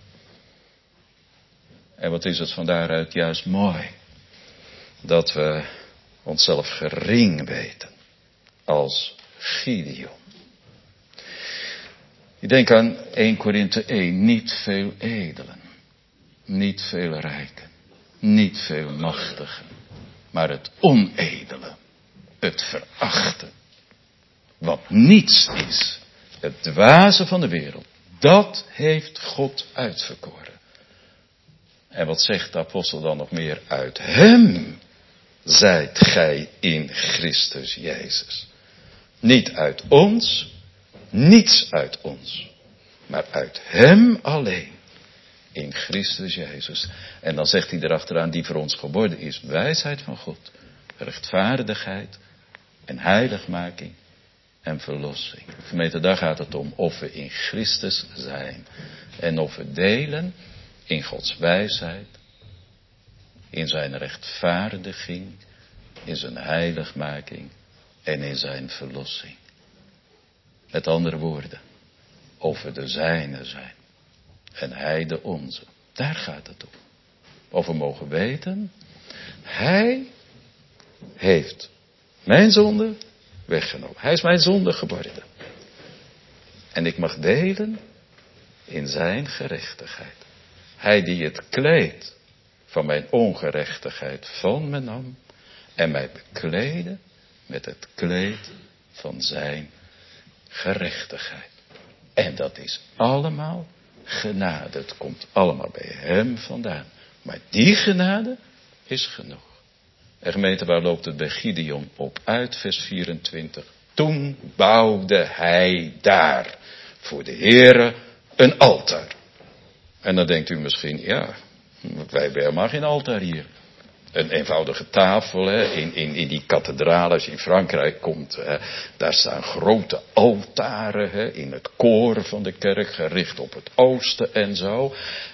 En wat is het van daaruit juist mooi. Dat we onszelf gering weten. Als Gideon. Ik denk aan 1 Korinthe 1. Niet veel edelen. Niet veel rijken. Niet veel machtigen. Maar het onedele. Het verachten. Wat niets is. Het dwaze van de wereld. Dat heeft God uitverkoren. En wat zegt de apostel dan nog meer? Uit hem zijt gij in Christus Jezus. Niet uit ons, niets uit ons, maar uit hem alleen. In Christus Jezus. En dan zegt hij erachteraan, die voor ons geworden is wijsheid van God, rechtvaardigheid en heiligmaking en verlossing. Gemeente, daar gaat het om of we in Christus zijn en of we delen in Gods wijsheid, in zijn rechtvaardiging, in zijn heiligmaking en in zijn verlossing. Met andere woorden, of we de zijne zijn en hij de onze. Daar gaat het om. Of we mogen weten, hij heeft mijn zonde weggenomen. Hij is mijn zonde geworden. En ik mag delen in zijn gerechtigheid. Hij die het kleed van mijn ongerechtigheid van me nam en mij bekleedde met het kleed van zijn gerechtigheid. En dat is allemaal genade. Het komt allemaal bij hem vandaan. Maar die genade is genoeg. En gemeente, waar loopt het bij Gideon op uit? Vers 24. Toen bouwde hij daar voor de Heere een altaar. En dan denkt u misschien, ja, wij hebben helemaal geen altaar hier. Een eenvoudige tafel, hè, in die kathedraal, als je in Frankrijk komt, hè, daar staan grote altaren, hè, in het koor van de kerk, gericht op het oosten en zo.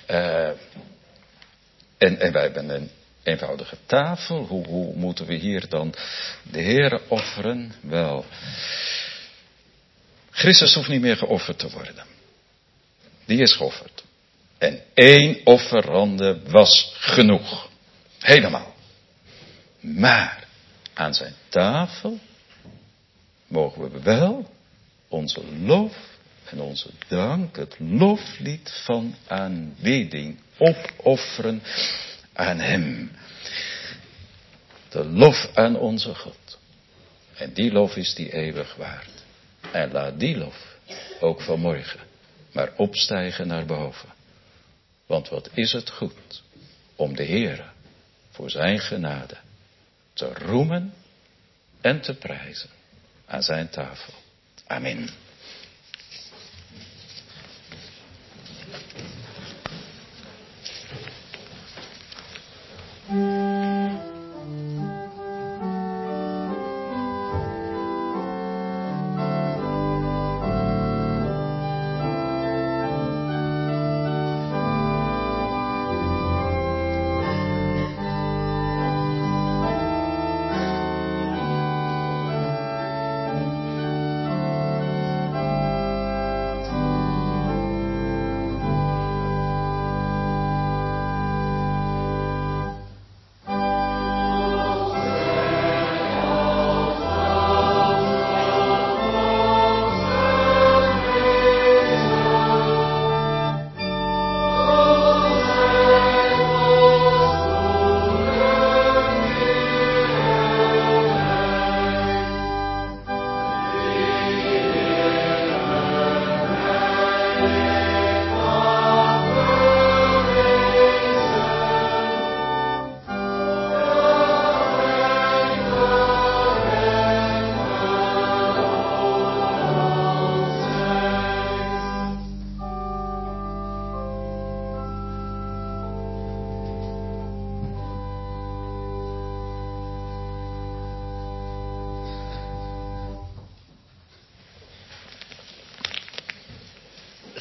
En wij hebben een eenvoudige tafel. Hoe moeten we hier dan de Heere offeren? Wel, Christus hoeft niet meer geofferd te worden. Die is geofferd. En 1 offerande was genoeg. Helemaal. Maar aan zijn tafel mogen we wel onze lof en onze dank, het loflied van aanbidding opofferen aan hem. De lof aan onze God. En die lof is die eeuwig waard. En laat die lof ook vanmorgen maar opstijgen naar boven. Want wat is het goed om de Heere voor zijn genade te roemen en te prijzen aan zijn tafel. Amen.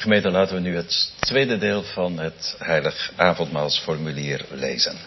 Gemeente, laten we nu het tweede deel van het heilig avondmaalsformulier lezen.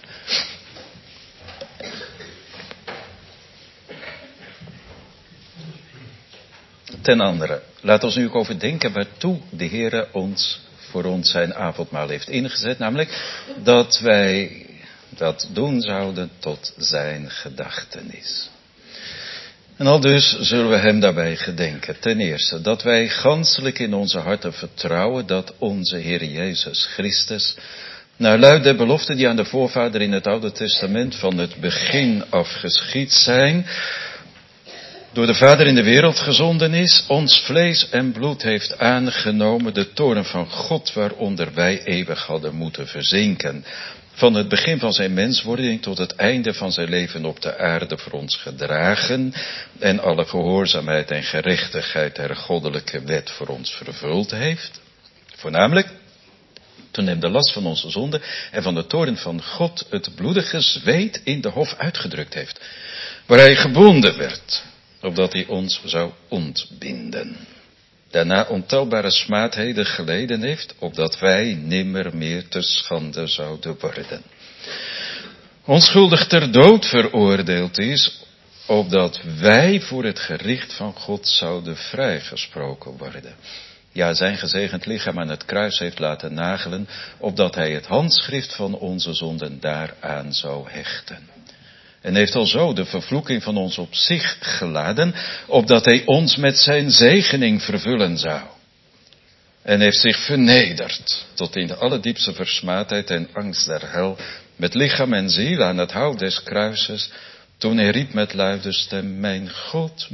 Ten andere, laat ons nu ook overdenken waartoe de Heere voor ons zijn avondmaal heeft ingezet. Namelijk dat wij dat doen zouden tot zijn gedachtenis. En al dus zullen we hem daarbij gedenken. Ten eerste, dat wij ganselijk in onze harten vertrouwen dat onze Heer Jezus Christus, naar luid der beloften die aan de voorvader in het Oude Testament van het begin af geschied zijn, door de Vader in de wereld gezonden is, ons vlees en bloed heeft aangenomen, de toorn van God waaronder wij eeuwig hadden moeten verzinken. Van het begin van zijn menswording tot het einde van zijn leven op de aarde voor ons gedragen en alle gehoorzaamheid en gerechtigheid der goddelijke wet voor ons vervuld heeft. Voornamelijk toen hem de last van onze zonde en van de toorn van God het bloedige zweet in de hof uitgedrukt heeft, waar hij gebonden werd, opdat hij ons zou ontbinden. Daarna ontelbare smaadheden geleden heeft, opdat wij nimmer meer te schande zouden worden. Onschuldig ter dood veroordeeld is, opdat wij voor het gericht van God zouden vrijgesproken worden. Ja, zijn gezegend lichaam aan het kruis heeft laten nagelen, opdat hij het handschrift van onze zonden daaraan zou hechten. En heeft alzo de vervloeking van ons op zich geladen, opdat hij ons met zijn zegening vervullen zou. En heeft zich vernederd, tot in de allerdiepste versmaadheid en angst der hel, met lichaam en ziel aan het hout des kruises, toen hij riep met luide stem, mijn God,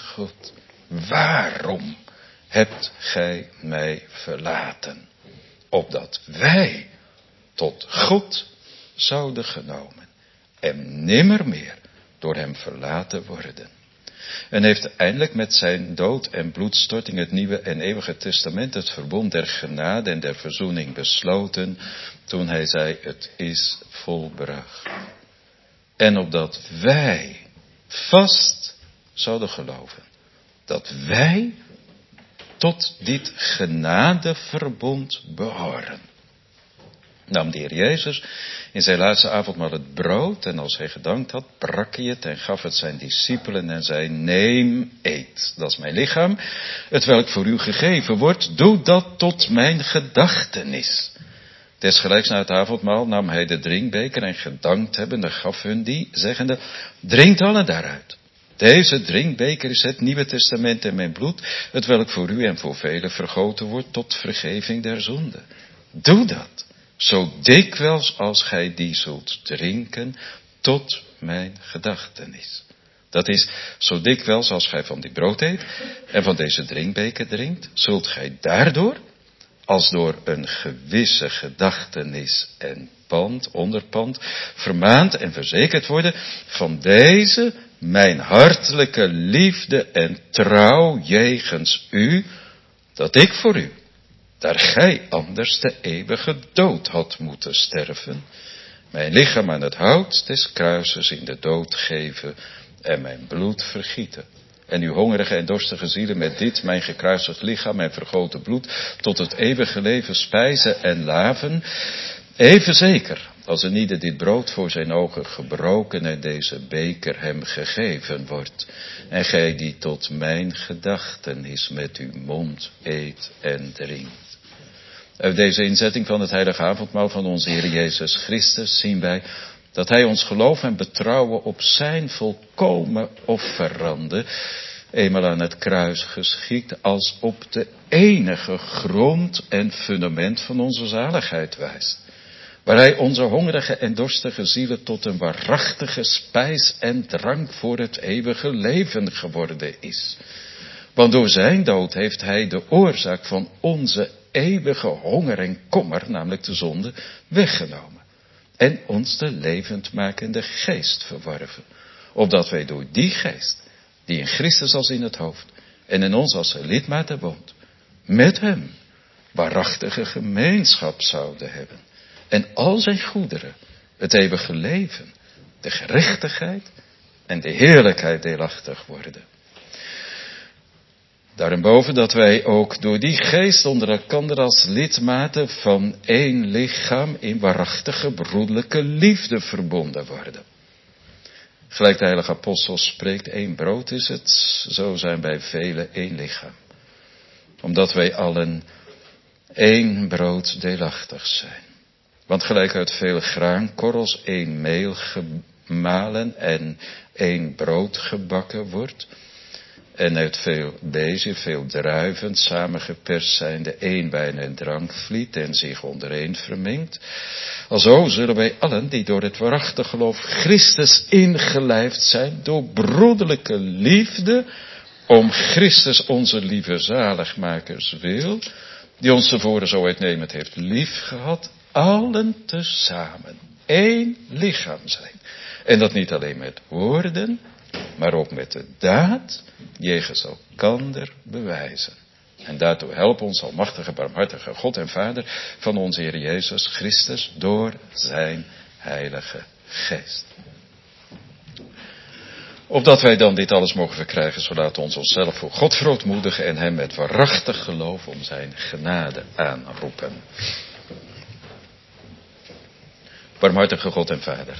waarom hebt gij mij verlaten? Opdat wij tot God zouden genomen en nimmer meer door hem verlaten worden. En heeft eindelijk met zijn dood en bloedstorting het nieuwe en eeuwige testament, het verbond der genade en der verzoening besloten, toen hij zei, het is volbracht. En opdat wij vast zouden geloven, dat wij tot dit genadeverbond behoren, nam de Heer Jezus in zijn laatste avondmaal het brood, en als hij gedankt had, brak hij het en gaf het zijn discipelen en zei, neem, eet, dat is mijn lichaam, hetwelk voor u gegeven wordt, doe dat tot mijn gedachtenis. Desgelijks na het avondmaal nam hij de drinkbeker en gedankt hebbende gaf hun die, zeggende, drinkt allen daaruit. Deze drinkbeker is het Nieuwe Testament in mijn bloed, hetwelk voor u en voor velen vergoten wordt tot vergeving der zonde. Doe dat, zo dikwijls als gij die zult drinken, tot mijn gedachtenis. Dat is, zo dikwijls als gij van dit brood eet en van deze drinkbeker drinkt, zult gij daardoor, als door een gewisse gedachtenis en onderpand, vermaand en verzekerd worden van deze mijn hartelijke liefde en trouw jegens u, dat ik voor u, daar gij anders de eeuwige dood had moeten sterven, mijn lichaam aan het hout des kruises in de dood geven en mijn bloed vergieten. En uw hongerige en dorstige zielen met dit, mijn gekruisigd lichaam en vergoten bloed, tot het eeuwige leven spijzen en laven, even zeker als een ieder dit brood voor zijn ogen gebroken en deze beker hem gegeven wordt. En gij die tot mijn gedachtenis met uw mond eet en drinkt. Uit deze inzetting van het heilige avondmaal van onze Heer Jezus Christus zien wij dat hij ons geloof en betrouwen op zijn volkomen offerande, eenmaal aan het kruis geschikt, als op de enige grond en fundament van onze zaligheid wijst. Waar hij onze hongerige en dorstige zielen tot een waarachtige spijs en drank voor het eeuwige leven geworden is. Want door zijn dood heeft hij de oorzaak van onze eeuwige honger en kommer, namelijk de zonde, weggenomen. En ons de levendmakende geest verworven. Opdat wij door die geest, die in Christus als in het hoofd en in ons als lidmaten woont, met hem waarachtige gemeenschap zouden hebben. En al zijn goederen, het eeuwige leven, de gerechtigheid en de heerlijkheid deelachtig worden. Daarenboven dat wij ook door die geest onder elkander als lidmaten van één lichaam in waarachtige broederlijke liefde verbonden worden. Gelijk de heilige apostel spreekt, één brood is het, zo zijn bij velen één lichaam. Omdat wij allen één brood deelachtig zijn. Want gelijk uit vele graankorrels één meel gemalen en één brood gebakken wordt. En uit veel bezen, veel druiven, samengeperst zijnde één wijn en drank vliet en zich ondereen vermengt. Alzo zullen wij allen die door het waarachtig geloof Christus ingelijfd zijn, door broederlijke liefde, om Christus onze lieve zaligmakers wil, die ons tevoren zo uitnemend heeft liefgehad, allen tezamen één lichaam zijn. En dat niet alleen met woorden, maar ook met de daad, jegens elkander bewijzen. En daartoe help ons almachtige, barmhartige God en Vader van onze Heer Jezus Christus door zijn Heilige Geest. Opdat wij dan dit alles mogen verkrijgen, zo laten we onszelf voor God verootmoedigen en hem met waarachtig geloof om zijn genade aanroepen. Barmhartige God en Vader,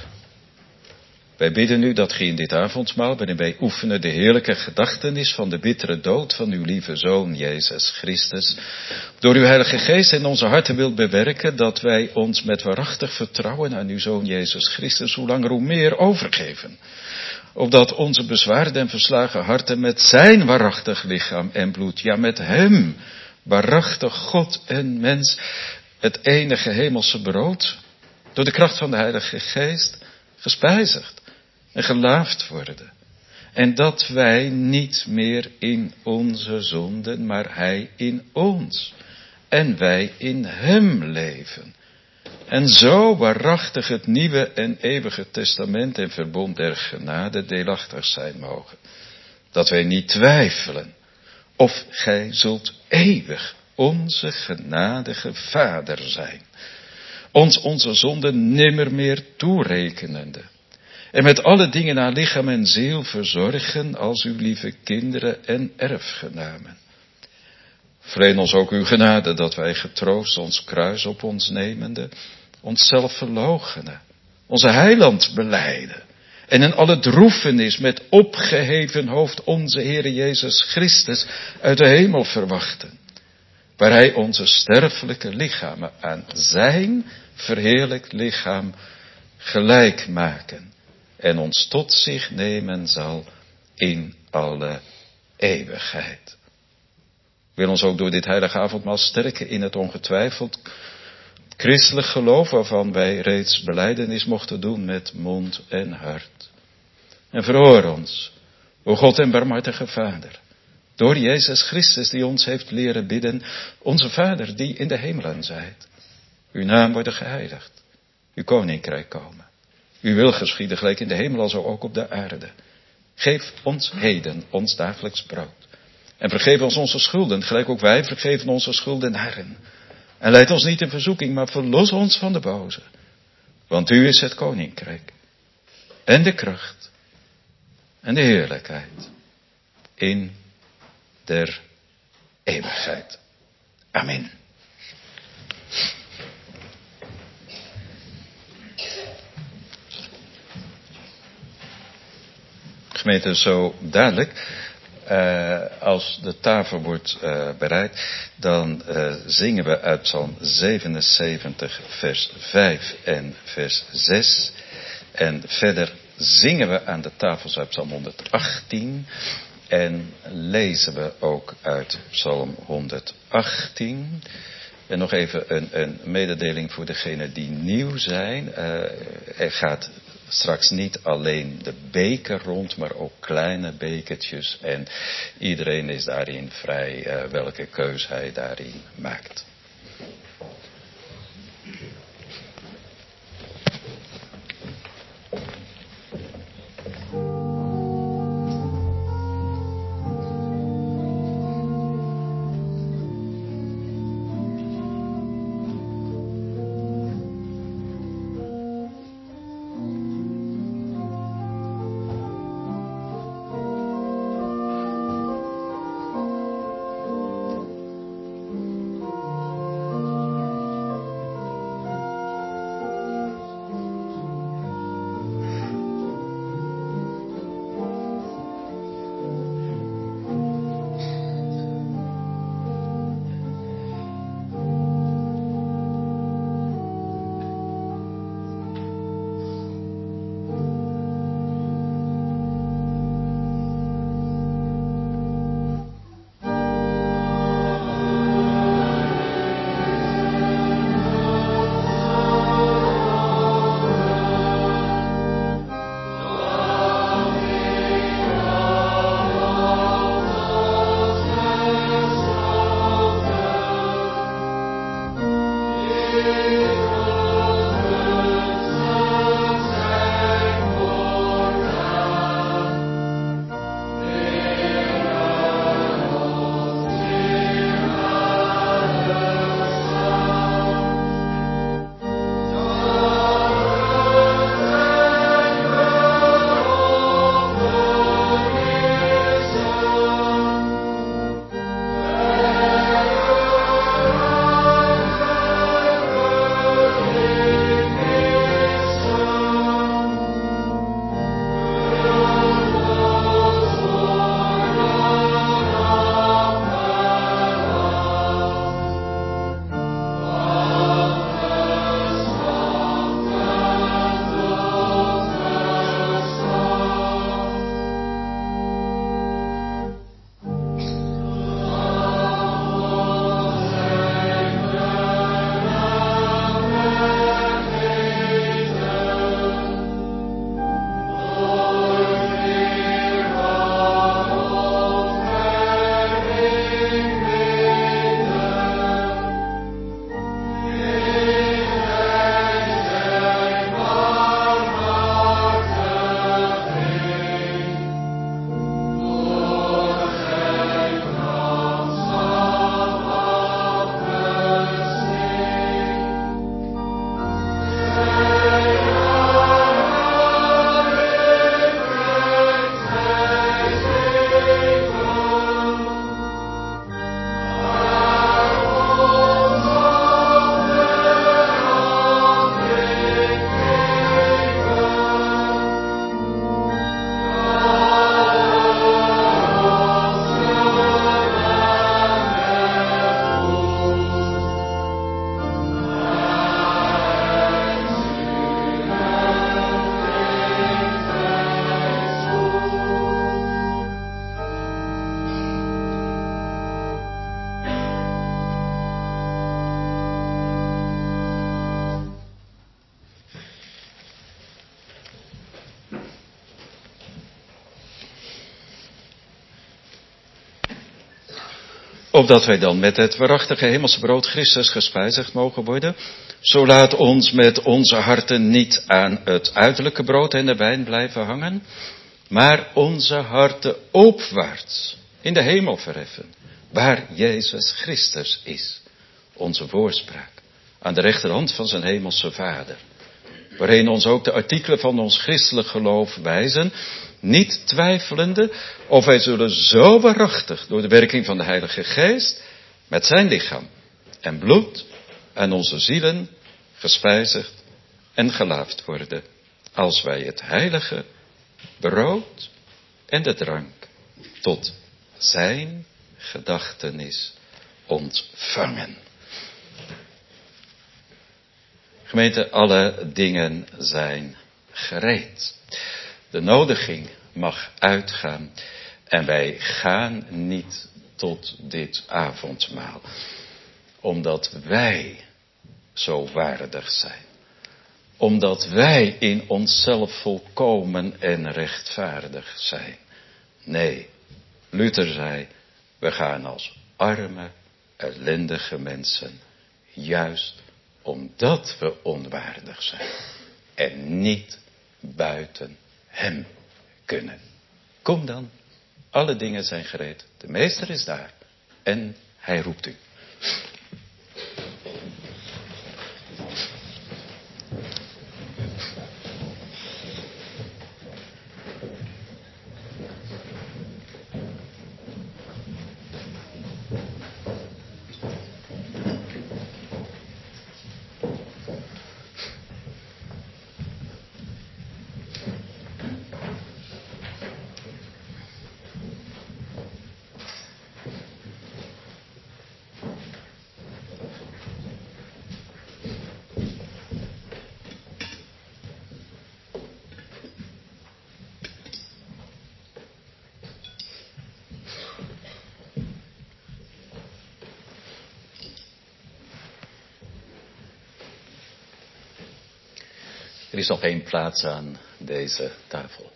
wij bidden u dat gij in dit avondmaal, waarin wij oefenen de heerlijke gedachtenis van de bittere dood van uw lieve Zoon Jezus Christus, door uw Heilige Geest in onze harten wilt bewerken, dat wij ons met waarachtig vertrouwen aan uw Zoon Jezus Christus hoe langer hoe meer overgeven. Opdat onze bezwaarde en verslagen harten met zijn waarachtig lichaam en bloed, ja met hem, waarachtig God en mens, het enige hemelse brood, door de kracht van de Heilige Geest, gespijzigd en gelaafd worden. En dat wij niet meer in onze zonden, maar hij in ons. En wij in hem leven. En zo waarachtig het nieuwe en eeuwige testament en verbond der genade deelachtig zijn mogen. Dat wij niet twijfelen of gij zult eeuwig onze genadige Vader zijn. Ons onze zonden nimmer meer toerekenende. En met alle dingen naar lichaam en ziel verzorgen als uw lieve kinderen en erfgenamen. Verleen ons ook uw genade dat wij getroost ons kruis op ons nemende, onszelf verloochenen, onze heiland belijden. En in alle droefenis met opgeheven hoofd onze Heere Jezus Christus uit de hemel verwachten. Waar hij onze sterfelijke lichamen aan zijn verheerlijkt lichaam gelijk maken. En ons tot zich nemen zal in alle eeuwigheid. Wil ons ook door dit heilige avondmaal sterken in het ongetwijfeld christelijk geloof, waarvan wij reeds belijdenis mochten doen met mond en hart. En verhoor ons, o God en barmhartige Vader, door Jezus Christus die ons heeft leren bidden, onze Vader die in de hemelen zijt. Uw naam worden geheiligd, uw koninkrijk komen. Uw wil geschieden gelijk in de hemel als ook op de aarde. Geef ons heden ons dagelijks brood. En vergeef ons onze schulden, gelijk ook wij vergeven onze schuldenaren. En leid ons niet in verzoeking, maar verlos ons van de boze. Want u is het koninkrijk. En de kracht. En de heerlijkheid. In der eeuwigheid. Amen. Gemeente, zo dadelijk, als de tafel wordt bereid, dan zingen we uit Psalm 77, vers 5 en vers 6. En verder zingen we aan de tafels uit Psalm 118 en lezen we ook uit Psalm 118. En nog even een mededeling voor degenen die nieuw zijn. Er gaat straks niet alleen de beker rond, maar ook kleine bekertjes. En iedereen is daarin vrij welke keus hij daarin maakt. opdat wij dan met het waarachtige hemelse brood Christus gespijzigd mogen worden. Zo laat ons met onze harten niet aan het uiterlijke brood en de wijn blijven hangen, maar onze harten opwaarts in de hemel verheffen, waar Jezus Christus is, onze voorspraak, aan de rechterhand van zijn hemelse Vader. Waarin ons ook de artikelen van ons christelijk geloof wijzen, niet twijfelende of wij zullen zo waarachtig door de werking van de Heilige Geest met zijn lichaam en bloed aan onze zielen gespijzigd en gelaafd worden, als wij het heilige brood en de drank tot zijn gedachtenis ontvangen. Gemeente, alle dingen zijn gereed. De nodiging mag uitgaan en wij gaan niet tot dit avondmaal, omdat wij zo waardig zijn. Omdat wij in onszelf volkomen en rechtvaardig zijn. Nee, Luther zei, we gaan als arme, ellendige mensen, juist omdat we onwaardig zijn en niet buiten hem kunnen. Kom dan, alle dingen zijn gereed, de meester is daar en hij roept u. Er is nog één plaats aan deze tafel.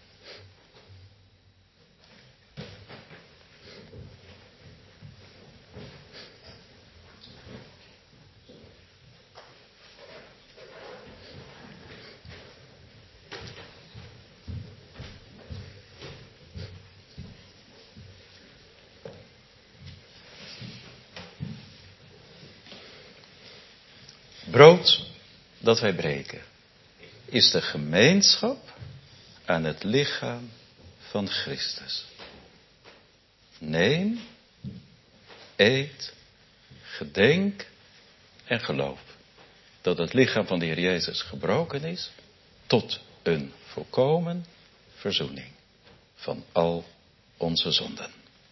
Brood dat wij breken is de gemeenschap aan het lichaam van Christus. Neem, eet, gedenk en geloof dat het lichaam van de Heer Jezus gebroken is tot een volkomen verzoening van al onze zonden.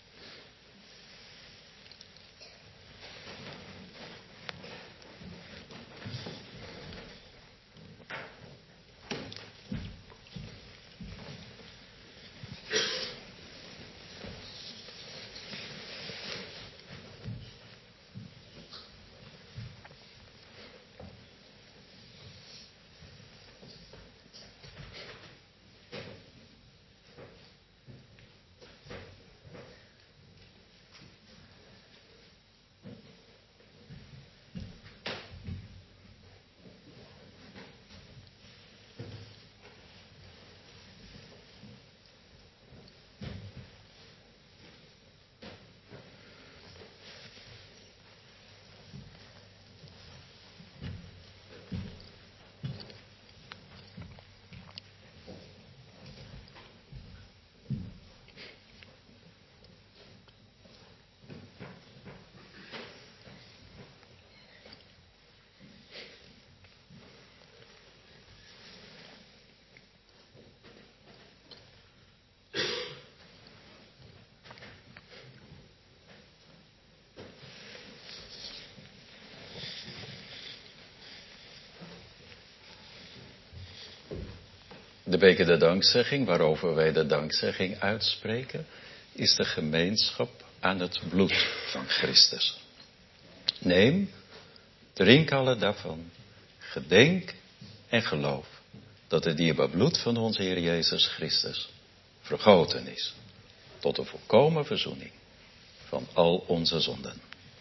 De beker der dankzegging, waarover wij de dankzegging uitspreken, is de gemeenschap aan het bloed van Christus. Neem, drink alle daarvan, gedenk en geloof dat het dierbaar bloed van onze Heer Jezus Christus vergoten is tot een volkomen verzoening van al onze zonden.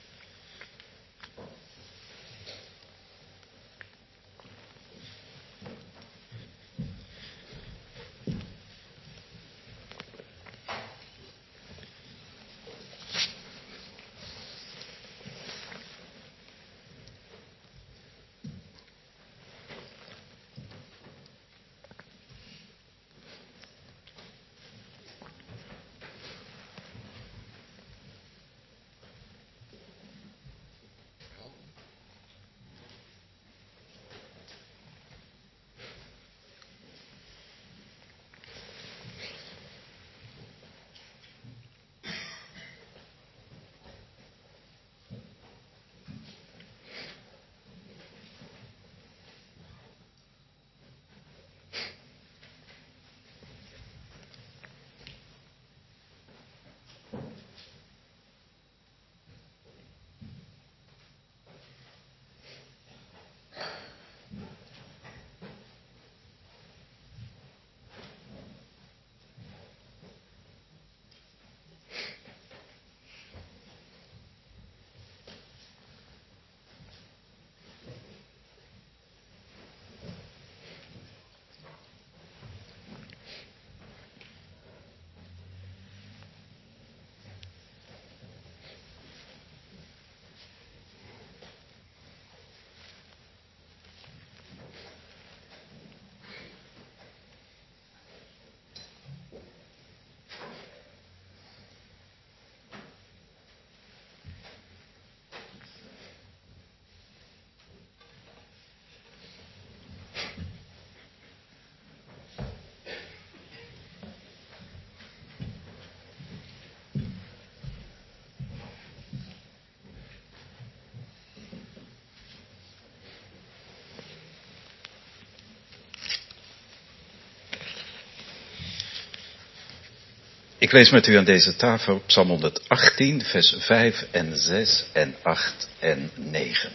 Ik lees met u aan deze tafel Psalm 118, vers 5 en 6 en 8 en 9.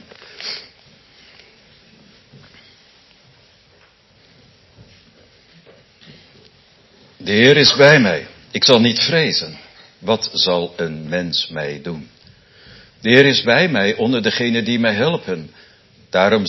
De Heer is bij mij, ik zal niet vrezen. Wat zal een mens mij doen? De Heer is bij mij onder degenen die mij helpen. Daarom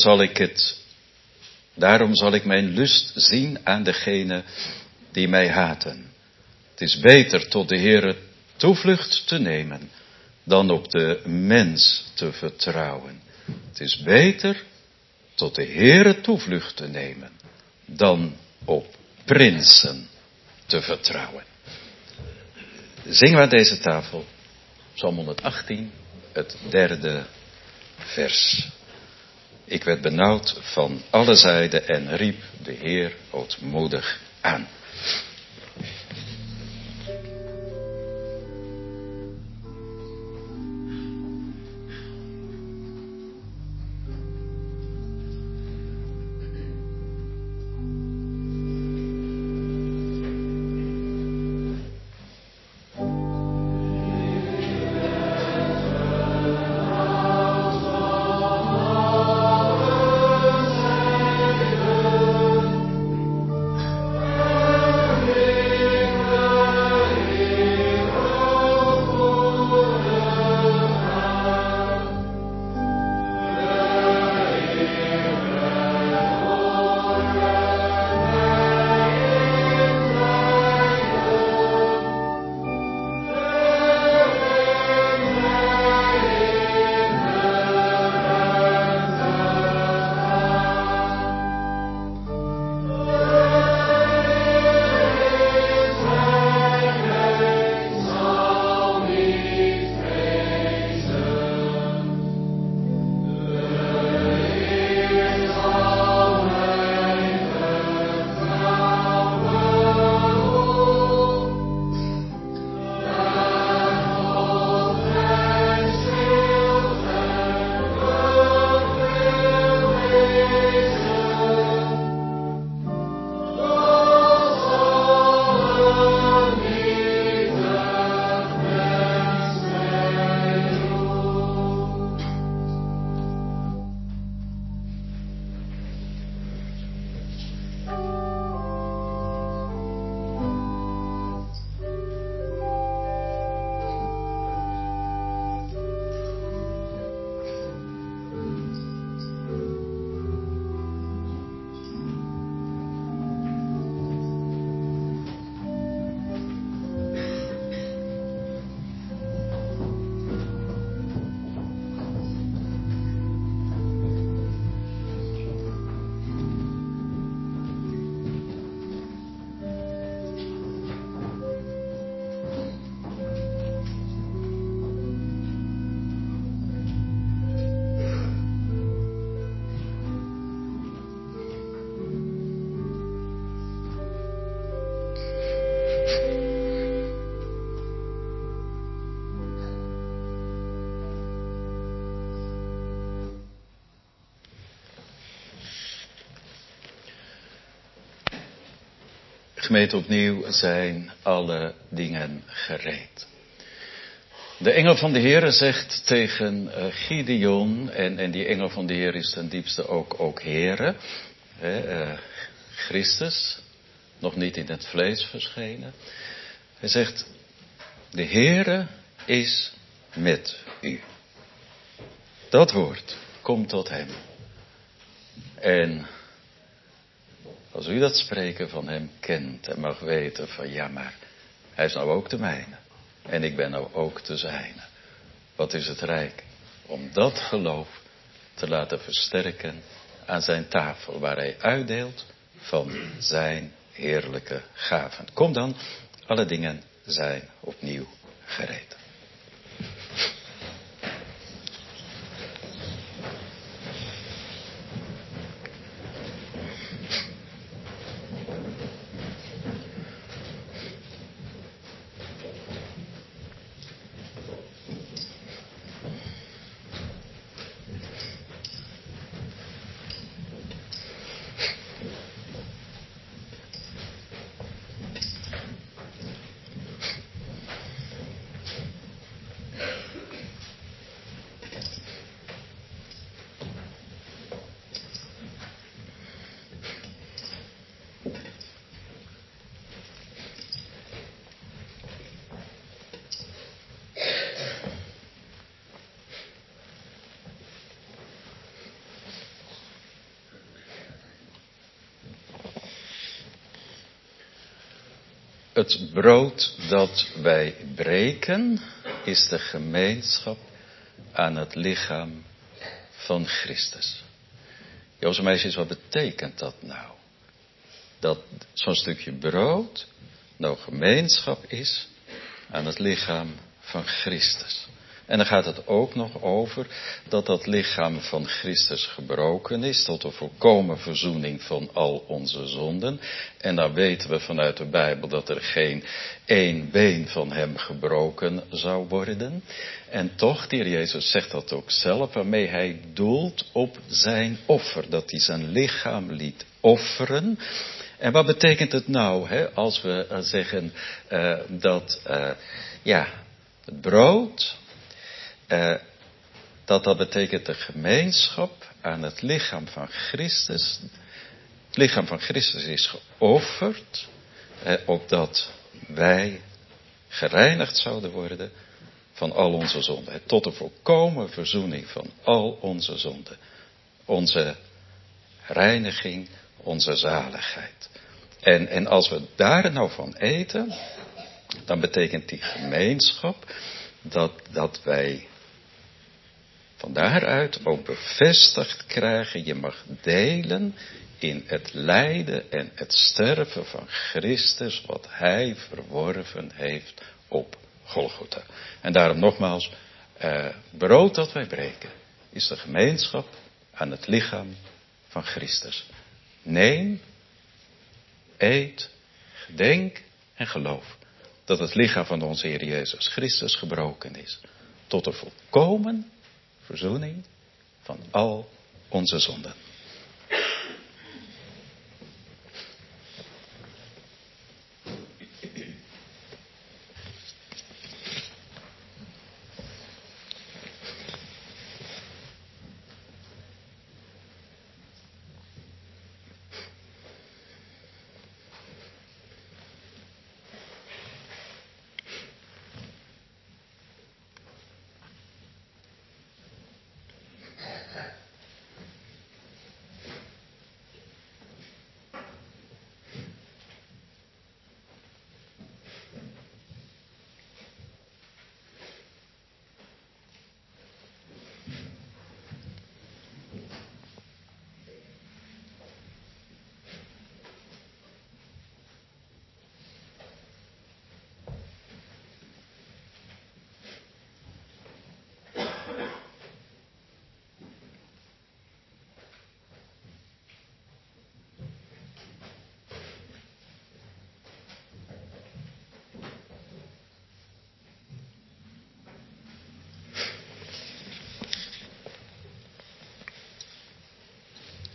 zal ik mijn lust zien aan degenen die mij haten. Het is beter tot de Heere toevlucht te nemen dan op de mens te vertrouwen. Het is beter tot de Heere toevlucht te nemen dan op prinsen te vertrouwen. Zingen we aan deze tafel Psalm 118, het 3e vers. Ik werd benauwd van alle zijden en riep de Heer ootmoedig aan. Gemeente, opnieuw zijn alle dingen gereed. De engel van de Heer zegt tegen Gideon, en die engel van de Heer is ten diepste ook Heere, Christus, nog niet in het vlees verschenen. Hij zegt, de Heere is met u. Dat woord komt tot hem. En als u dat spreken van hem kent en mag weten van ja, maar hij is nou ook de mijne. En ik ben nou ook de zijne. Wat is het rijk om dat geloof te laten versterken aan zijn tafel waar hij uitdeelt van zijn heerlijke gaven. Kom dan, alle dingen zijn opnieuw gereed. Het brood dat wij breken is de gemeenschap aan het lichaam van Christus. Jongens en meisjes, wat betekent dat nou? Dat zo'n stukje brood nou gemeenschap is aan het lichaam van Christus. En dan gaat het ook nog over dat dat lichaam van Christus gebroken is tot de volkomen verzoening van al onze zonden. En dan weten we vanuit de Bijbel dat er geen één been van hem gebroken zou worden. En toch, de Heer Jezus zegt dat ook zelf, waarmee hij doelt op zijn offer, dat hij zijn lichaam liet offeren. En wat betekent het nou, als we zeggen dat het brood, dat betekent de gemeenschap aan het lichaam van Christus. Het lichaam van Christus is geofferd, opdat wij gereinigd zouden worden van al onze zonden. Tot de volkomen verzoening van al onze zonden. Onze reiniging, onze zaligheid. En als we daar nou van eten, dan betekent die gemeenschap dat wij van daaruit ook bevestigd krijgen, je mag delen in het lijden en het sterven van Christus, wat hij verworven heeft op Golgotha. En daarom nogmaals, brood dat wij breken, is de gemeenschap aan het lichaam van Christus. Neem, eet, gedenk en geloof dat het lichaam van onze Heer Jezus Christus gebroken is. Tot de volkomen verzoening van al onze zonden.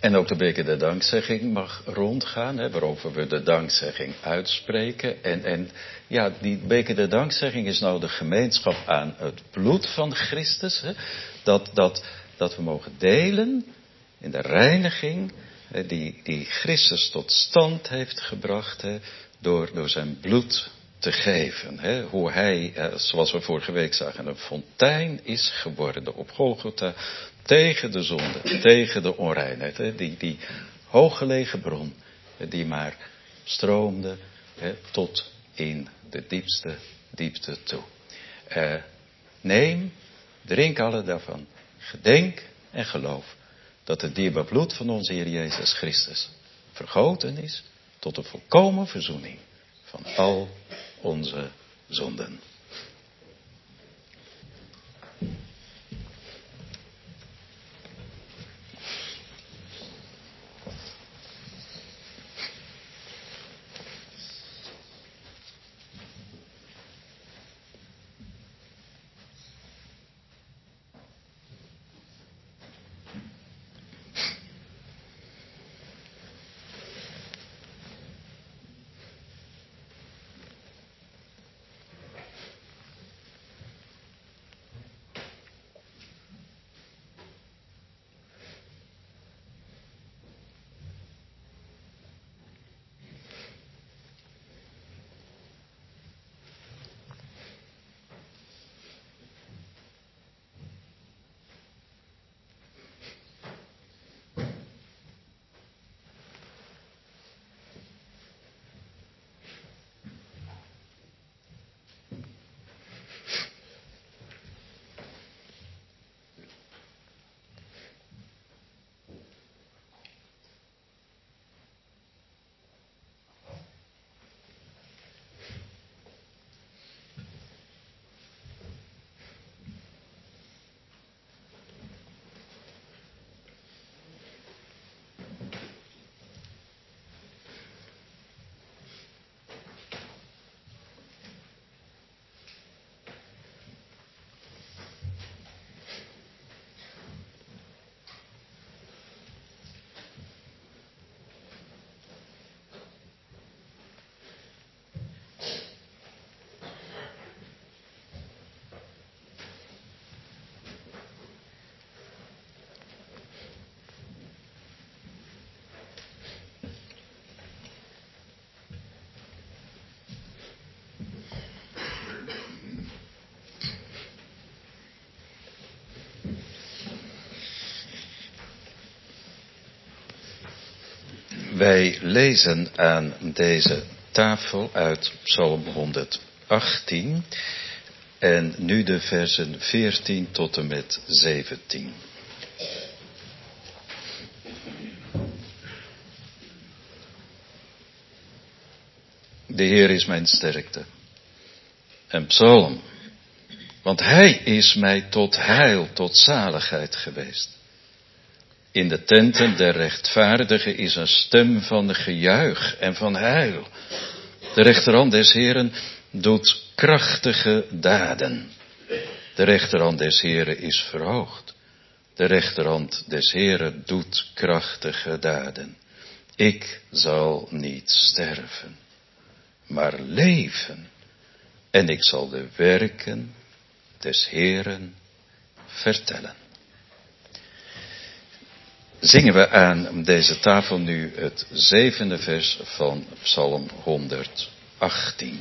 En ook de beker der dankzegging mag rondgaan, waarover we de dankzegging uitspreken. En ja, die beker der dankzegging is nou de gemeenschap aan het bloed van Christus. Dat we mogen delen in de reiniging die Christus tot stand heeft gebracht door zijn bloed te geven. Hoe hij, zoals we vorige week zagen, een fontein is geworden op Golgotha tegen de zonde, tegen de onreinheid. Die hooggelegen bron die maar stroomde tot in de diepste diepte toe. Neem, drink alle daarvan, gedenk en geloof dat het dierbaar bloed van onze Heer Jezus Christus vergoten is tot de volkomen verzoening van al onze zonden. Wij lezen aan deze tafel uit Psalm 118 en nu de versen 14 tot en met 17. De Heer is mijn sterkte. Een psalm, want Hij is mij tot heil, tot zaligheid geweest. In de tenten der rechtvaardigen is een stem van gejuich en van heil. De rechterhand des Heeren doet krachtige daden. De rechterhand des Heeren is verhoogd. De rechterhand des Heeren doet krachtige daden. Ik zal niet sterven, maar leven. En ik zal de werken des Heeren vertellen. Zingen we aan deze tafel nu het 7e vers van Psalm 118.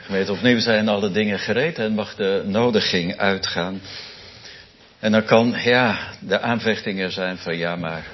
Gemeente, opnieuw zijn alle dingen gereed en mag de nodiging uitgaan. En dan kan, de aanvechting er zijn van ja, maar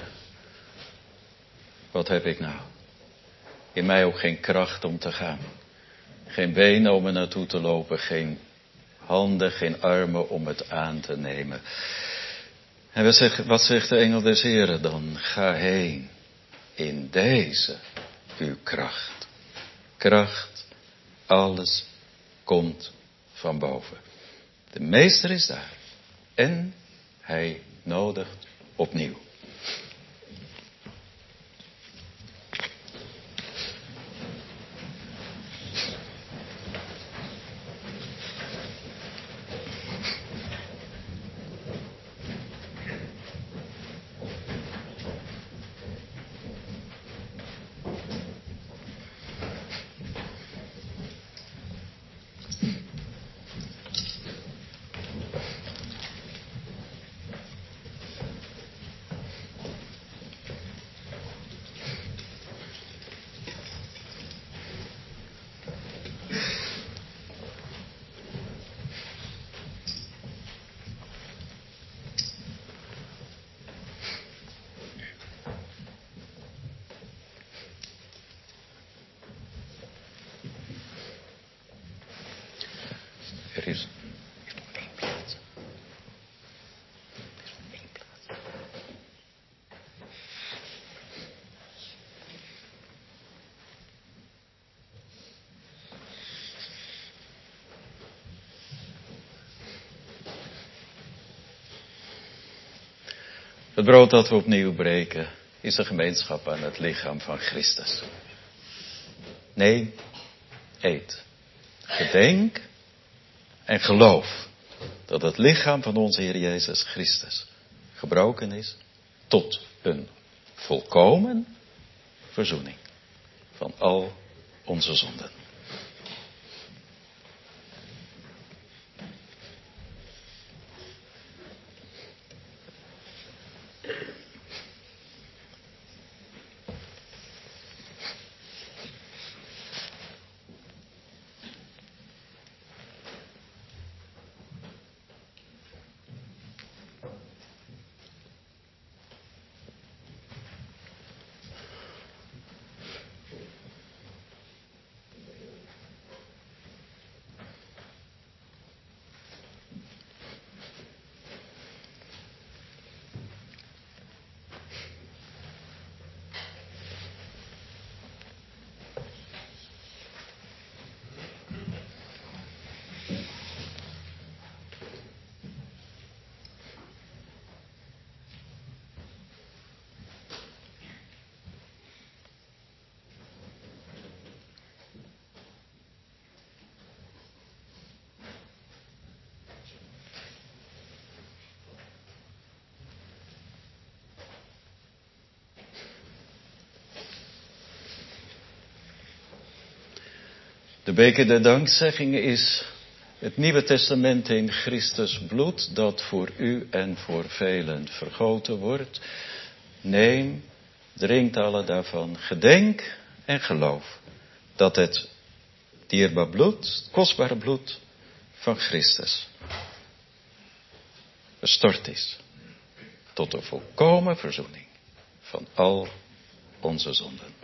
wat heb ik nou? In mij ook geen kracht om te gaan. Geen benen om er naartoe te lopen, geen handen, geen armen om het aan te nemen. En wat zegt de engel des Heren dan? Ga heen in deze uw kracht. Kracht, alles komt van boven. De meester is daar. En hij nodigt opnieuw. Er is nog één plaats. Er is nog één plaats. Het brood dat we opnieuw breken is een gemeenschap aan het lichaam van Christus. Neem, eet, gedenk en geloof dat het lichaam van onze Heer Jezus Christus gebroken is tot een volkomen verzoening van al onze zonden. De beker der dankzegging is het Nieuwe Testament in Christus bloed dat voor u en voor velen vergoten wordt. Neem, drinkt alle daarvan, gedenk en geloof dat het dierbaar bloed, het kostbare bloed van Christus gestort is tot de volkomen verzoening van al onze zonden.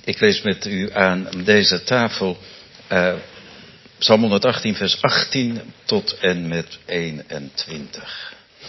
Ik lees met u aan deze tafel Psalm 118 vers 18 tot en met 21.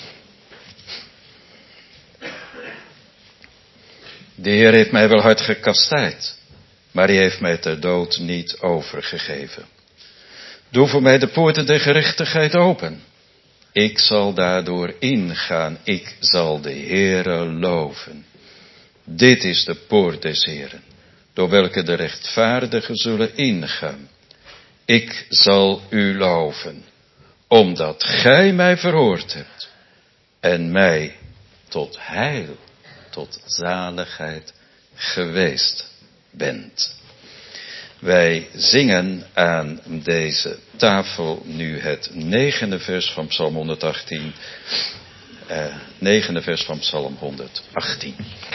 De Heer heeft mij wel hard gekastijd, maar hij heeft mij ter dood niet overgegeven. Doe voor mij de poorten der gerechtigheid open. Ik zal daardoor ingaan, ik zal de Heere loven. Dit is de poort des Heeren, door welke de rechtvaardigen zullen ingaan. Ik zal u loven, omdat gij mij verhoord hebt en mij tot heil, tot zaligheid geweest bent. Wij zingen aan deze tafel nu het 9e vers van Psalm 118. 9e vers van Psalm 118.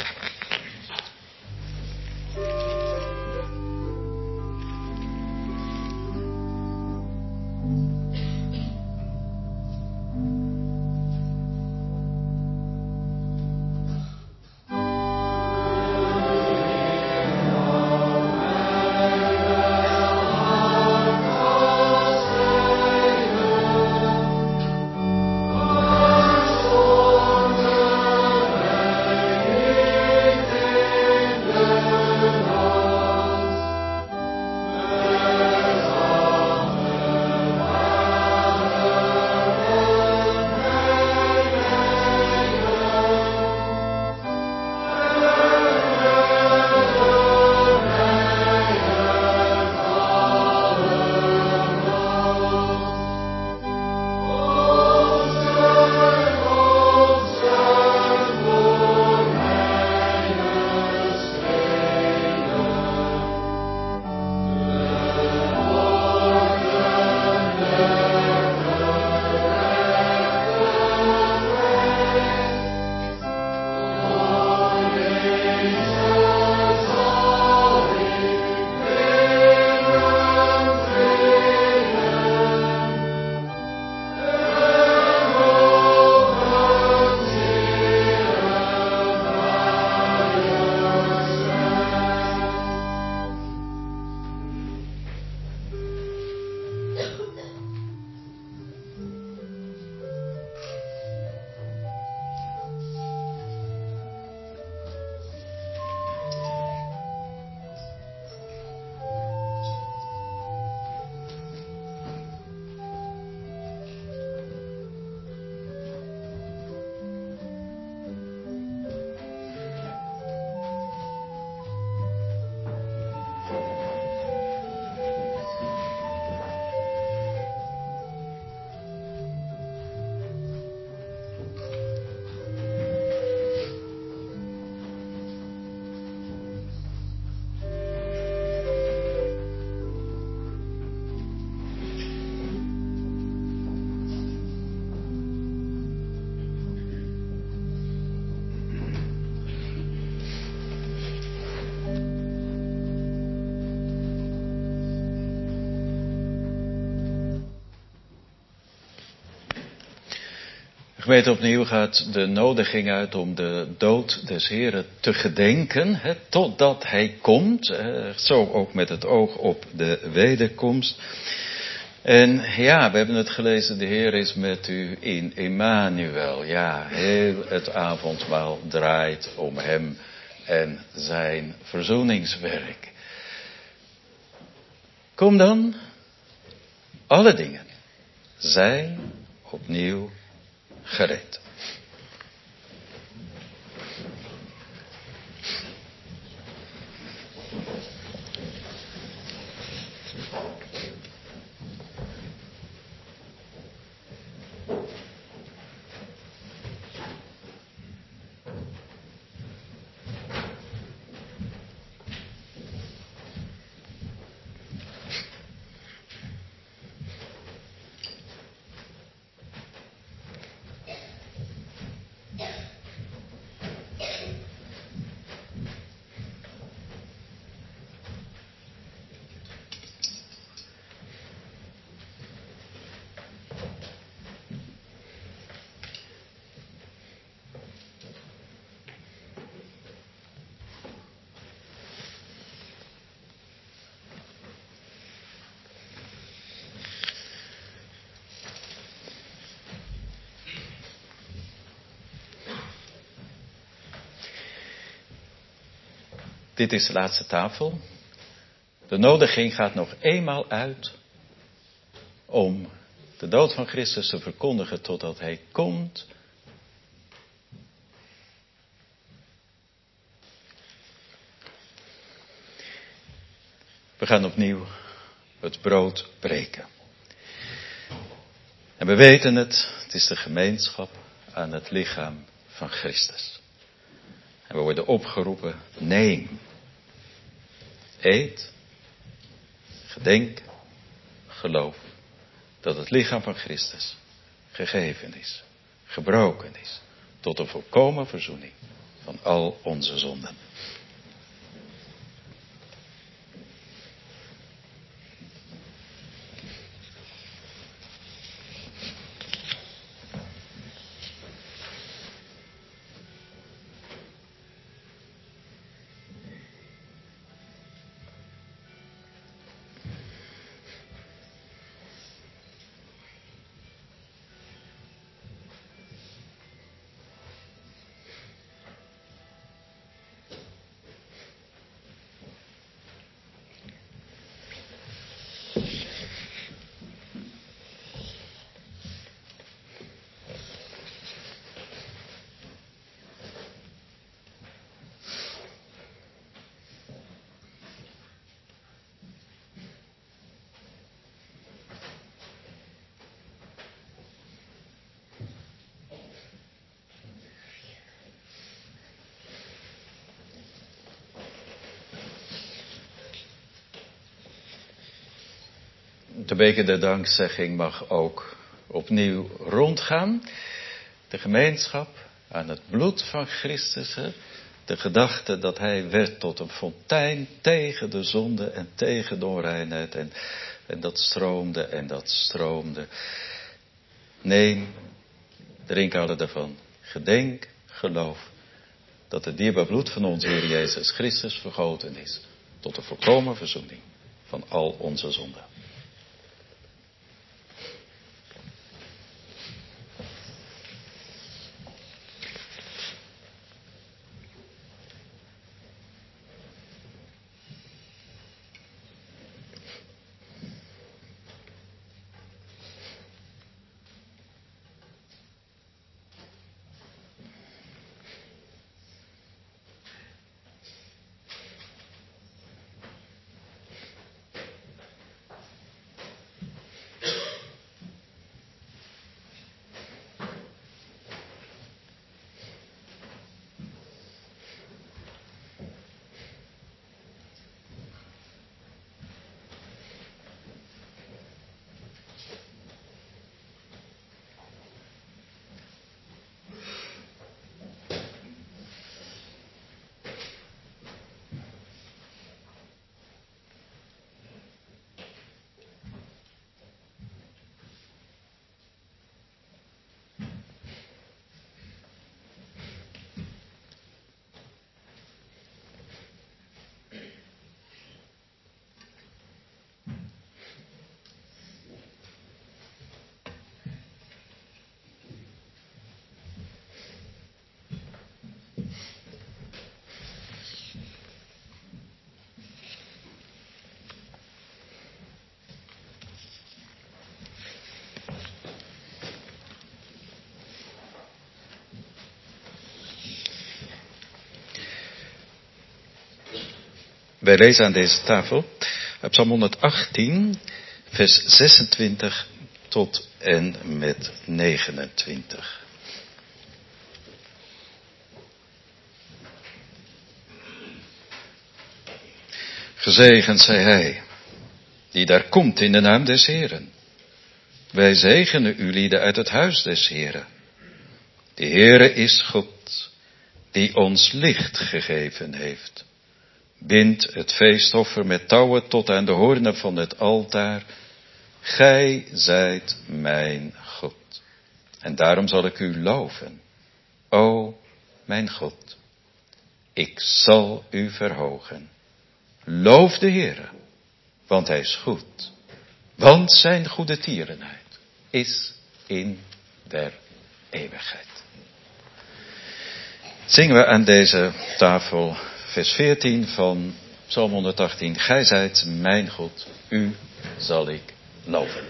Gemeente, opnieuw gaat de nodiging uit om de dood des Heren te gedenken, totdat hij komt, zo ook met het oog op de wederkomst. En ja, we hebben het gelezen, de Heer is met u in Emmanuel. Ja, heel het avondmaal draait om hem en zijn verzoeningswerk. Kom dan, alle dingen zijn opnieuw gereed. Dit is de laatste tafel. De nodiging gaat nog eenmaal uit om de dood van Christus te verkondigen totdat hij komt. We gaan opnieuw het brood breken. En we weten het is de gemeenschap aan het lichaam van Christus. En we worden opgeroepen, neem, eet, gedenk, geloof dat het lichaam van Christus gegeven is, gebroken is, tot een volkomen verzoening van al onze zonden. De beker der dankzegging mag ook opnieuw rondgaan. De gemeenschap aan het bloed van Christus. De gedachte dat hij werd tot een fontein tegen de zonde en tegen de onreinheid. En dat stroomde en dat stroomde. Neem, drink alle daarvan. Gedenk, geloof dat het dierbaar bloed van onze Heer Jezus Christus vergoten is. Tot de volkomen verzoening van al onze zonden. Wij lezen aan deze tafel uit Psalm 118, vers 26 tot en met 29. Gezegend zij hij, die daar komt in de naam des Heeren. Wij zegenen u lieden uit het huis des Heeren. De Heere is God, die ons licht gegeven heeft. Bind het feestoffer met touwen tot aan de hoornen van het altaar. Gij zijt mijn God. En daarom zal ik u loven. O, mijn God. Ik zal u verhogen. Loof de Heere, want hij is goed. Want zijn goede tierenheid is in der eeuwigheid. Zingen we aan deze tafel vers 14 van Psalm 118. Gij zijt mijn God, u zal ik loven.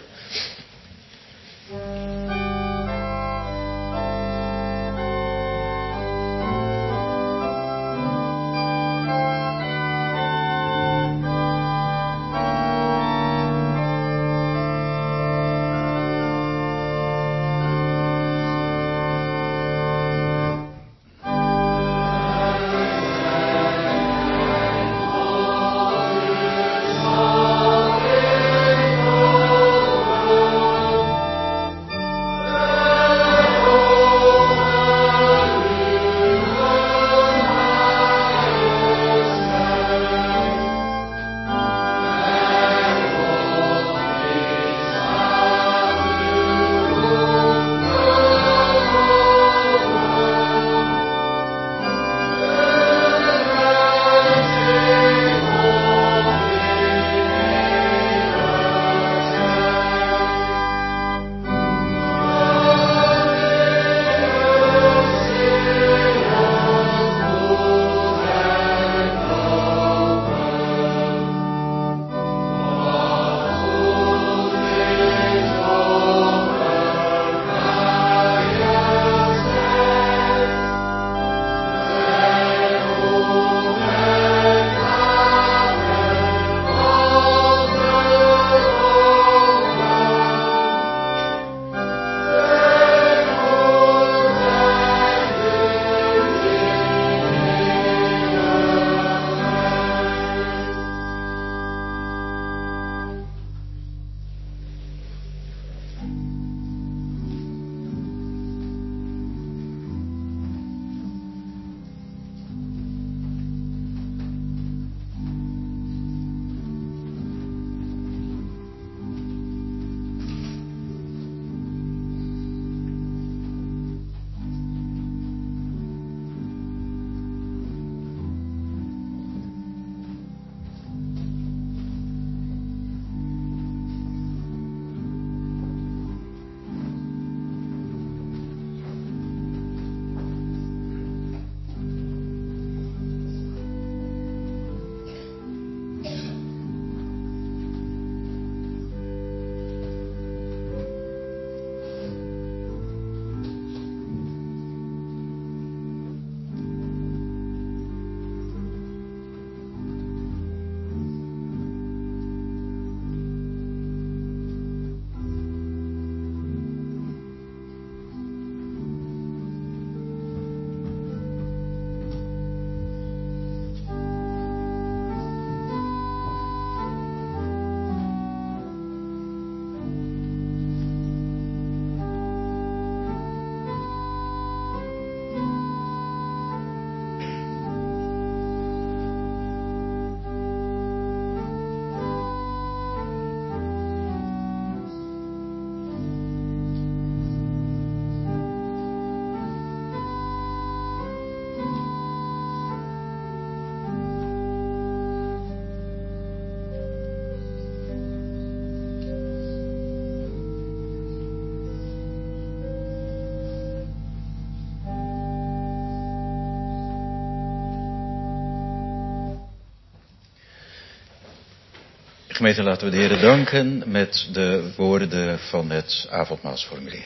Gemeente, laten we de Heer danken met de woorden van het avondmaalsformulier.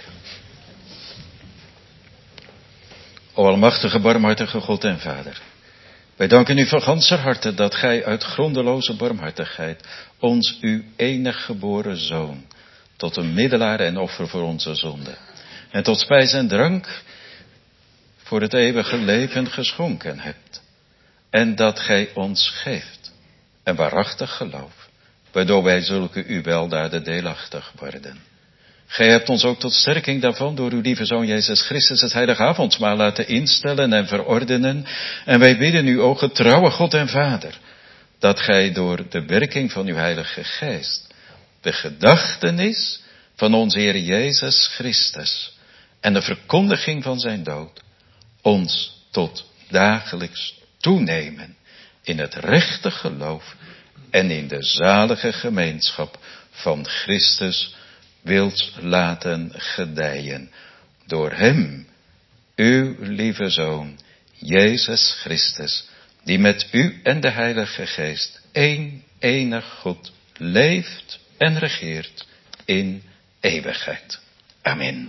O almachtige, barmhartige God en Vader, wij danken u van ganser harte dat gij uit grondeloze barmhartigheid ons uw enig geboren Zoon tot een middelaar en offer voor onze zonde en tot spijs en drank voor het eeuwige leven geschonken hebt. En dat gij ons geeft een waarachtig geloof, waardoor wij zulke uw weldaden deelachtig worden. Gij hebt ons ook tot sterking daarvan door uw lieve Zoon Jezus Christus het heilige avondmaal laten instellen en verordenen. En wij bidden u, o getrouwe God en Vader, dat gij door de werking van uw heilige geest de gedachtenis van onze Heer Jezus Christus en de verkondiging van zijn dood ons tot dagelijks toenemen in het rechte geloof en in de zalige gemeenschap van Christus wilt laten gedijen. Door hem, uw lieve Zoon, Jezus Christus, die met u en de Heilige Geest één enig goed leeft en regeert in eeuwigheid. Amen.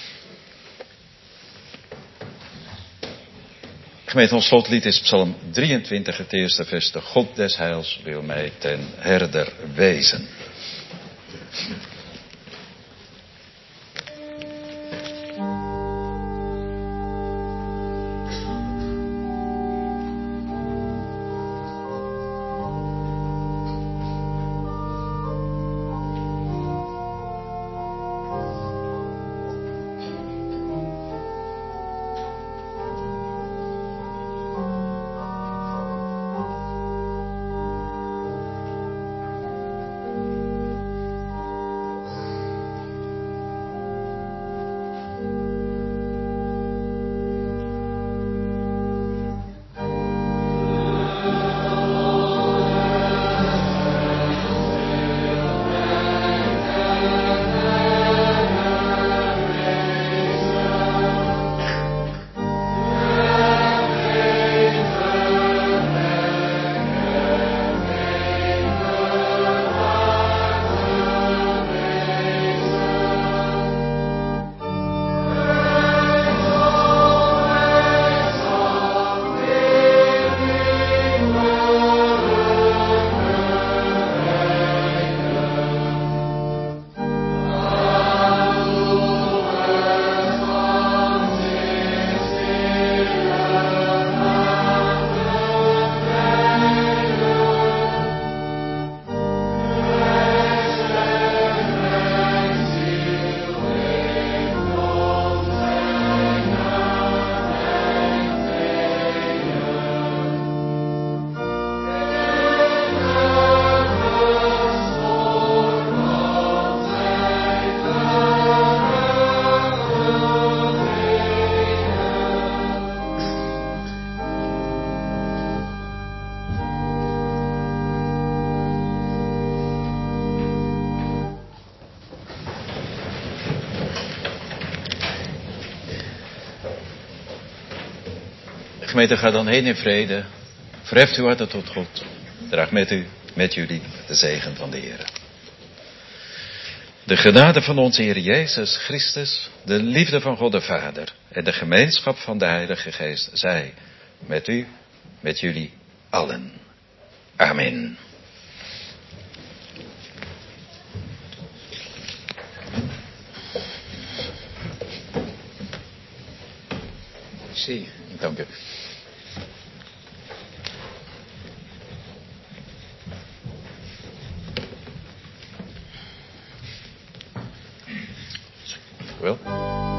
Gemeente, ons slotlied is Psalm 23, het eerste vers. De God des heils wil mij ten herder wezen. Gemeente, ga dan heen in vrede. Verheft uw harten tot God. Draag met jullie de zegen van de Heer. De genade van onze Heer Jezus Christus, de liefde van God de Vader en de gemeenschap van de Heilige Geest zij met u, met jullie allen. Amen. Zie, dank u. Wel.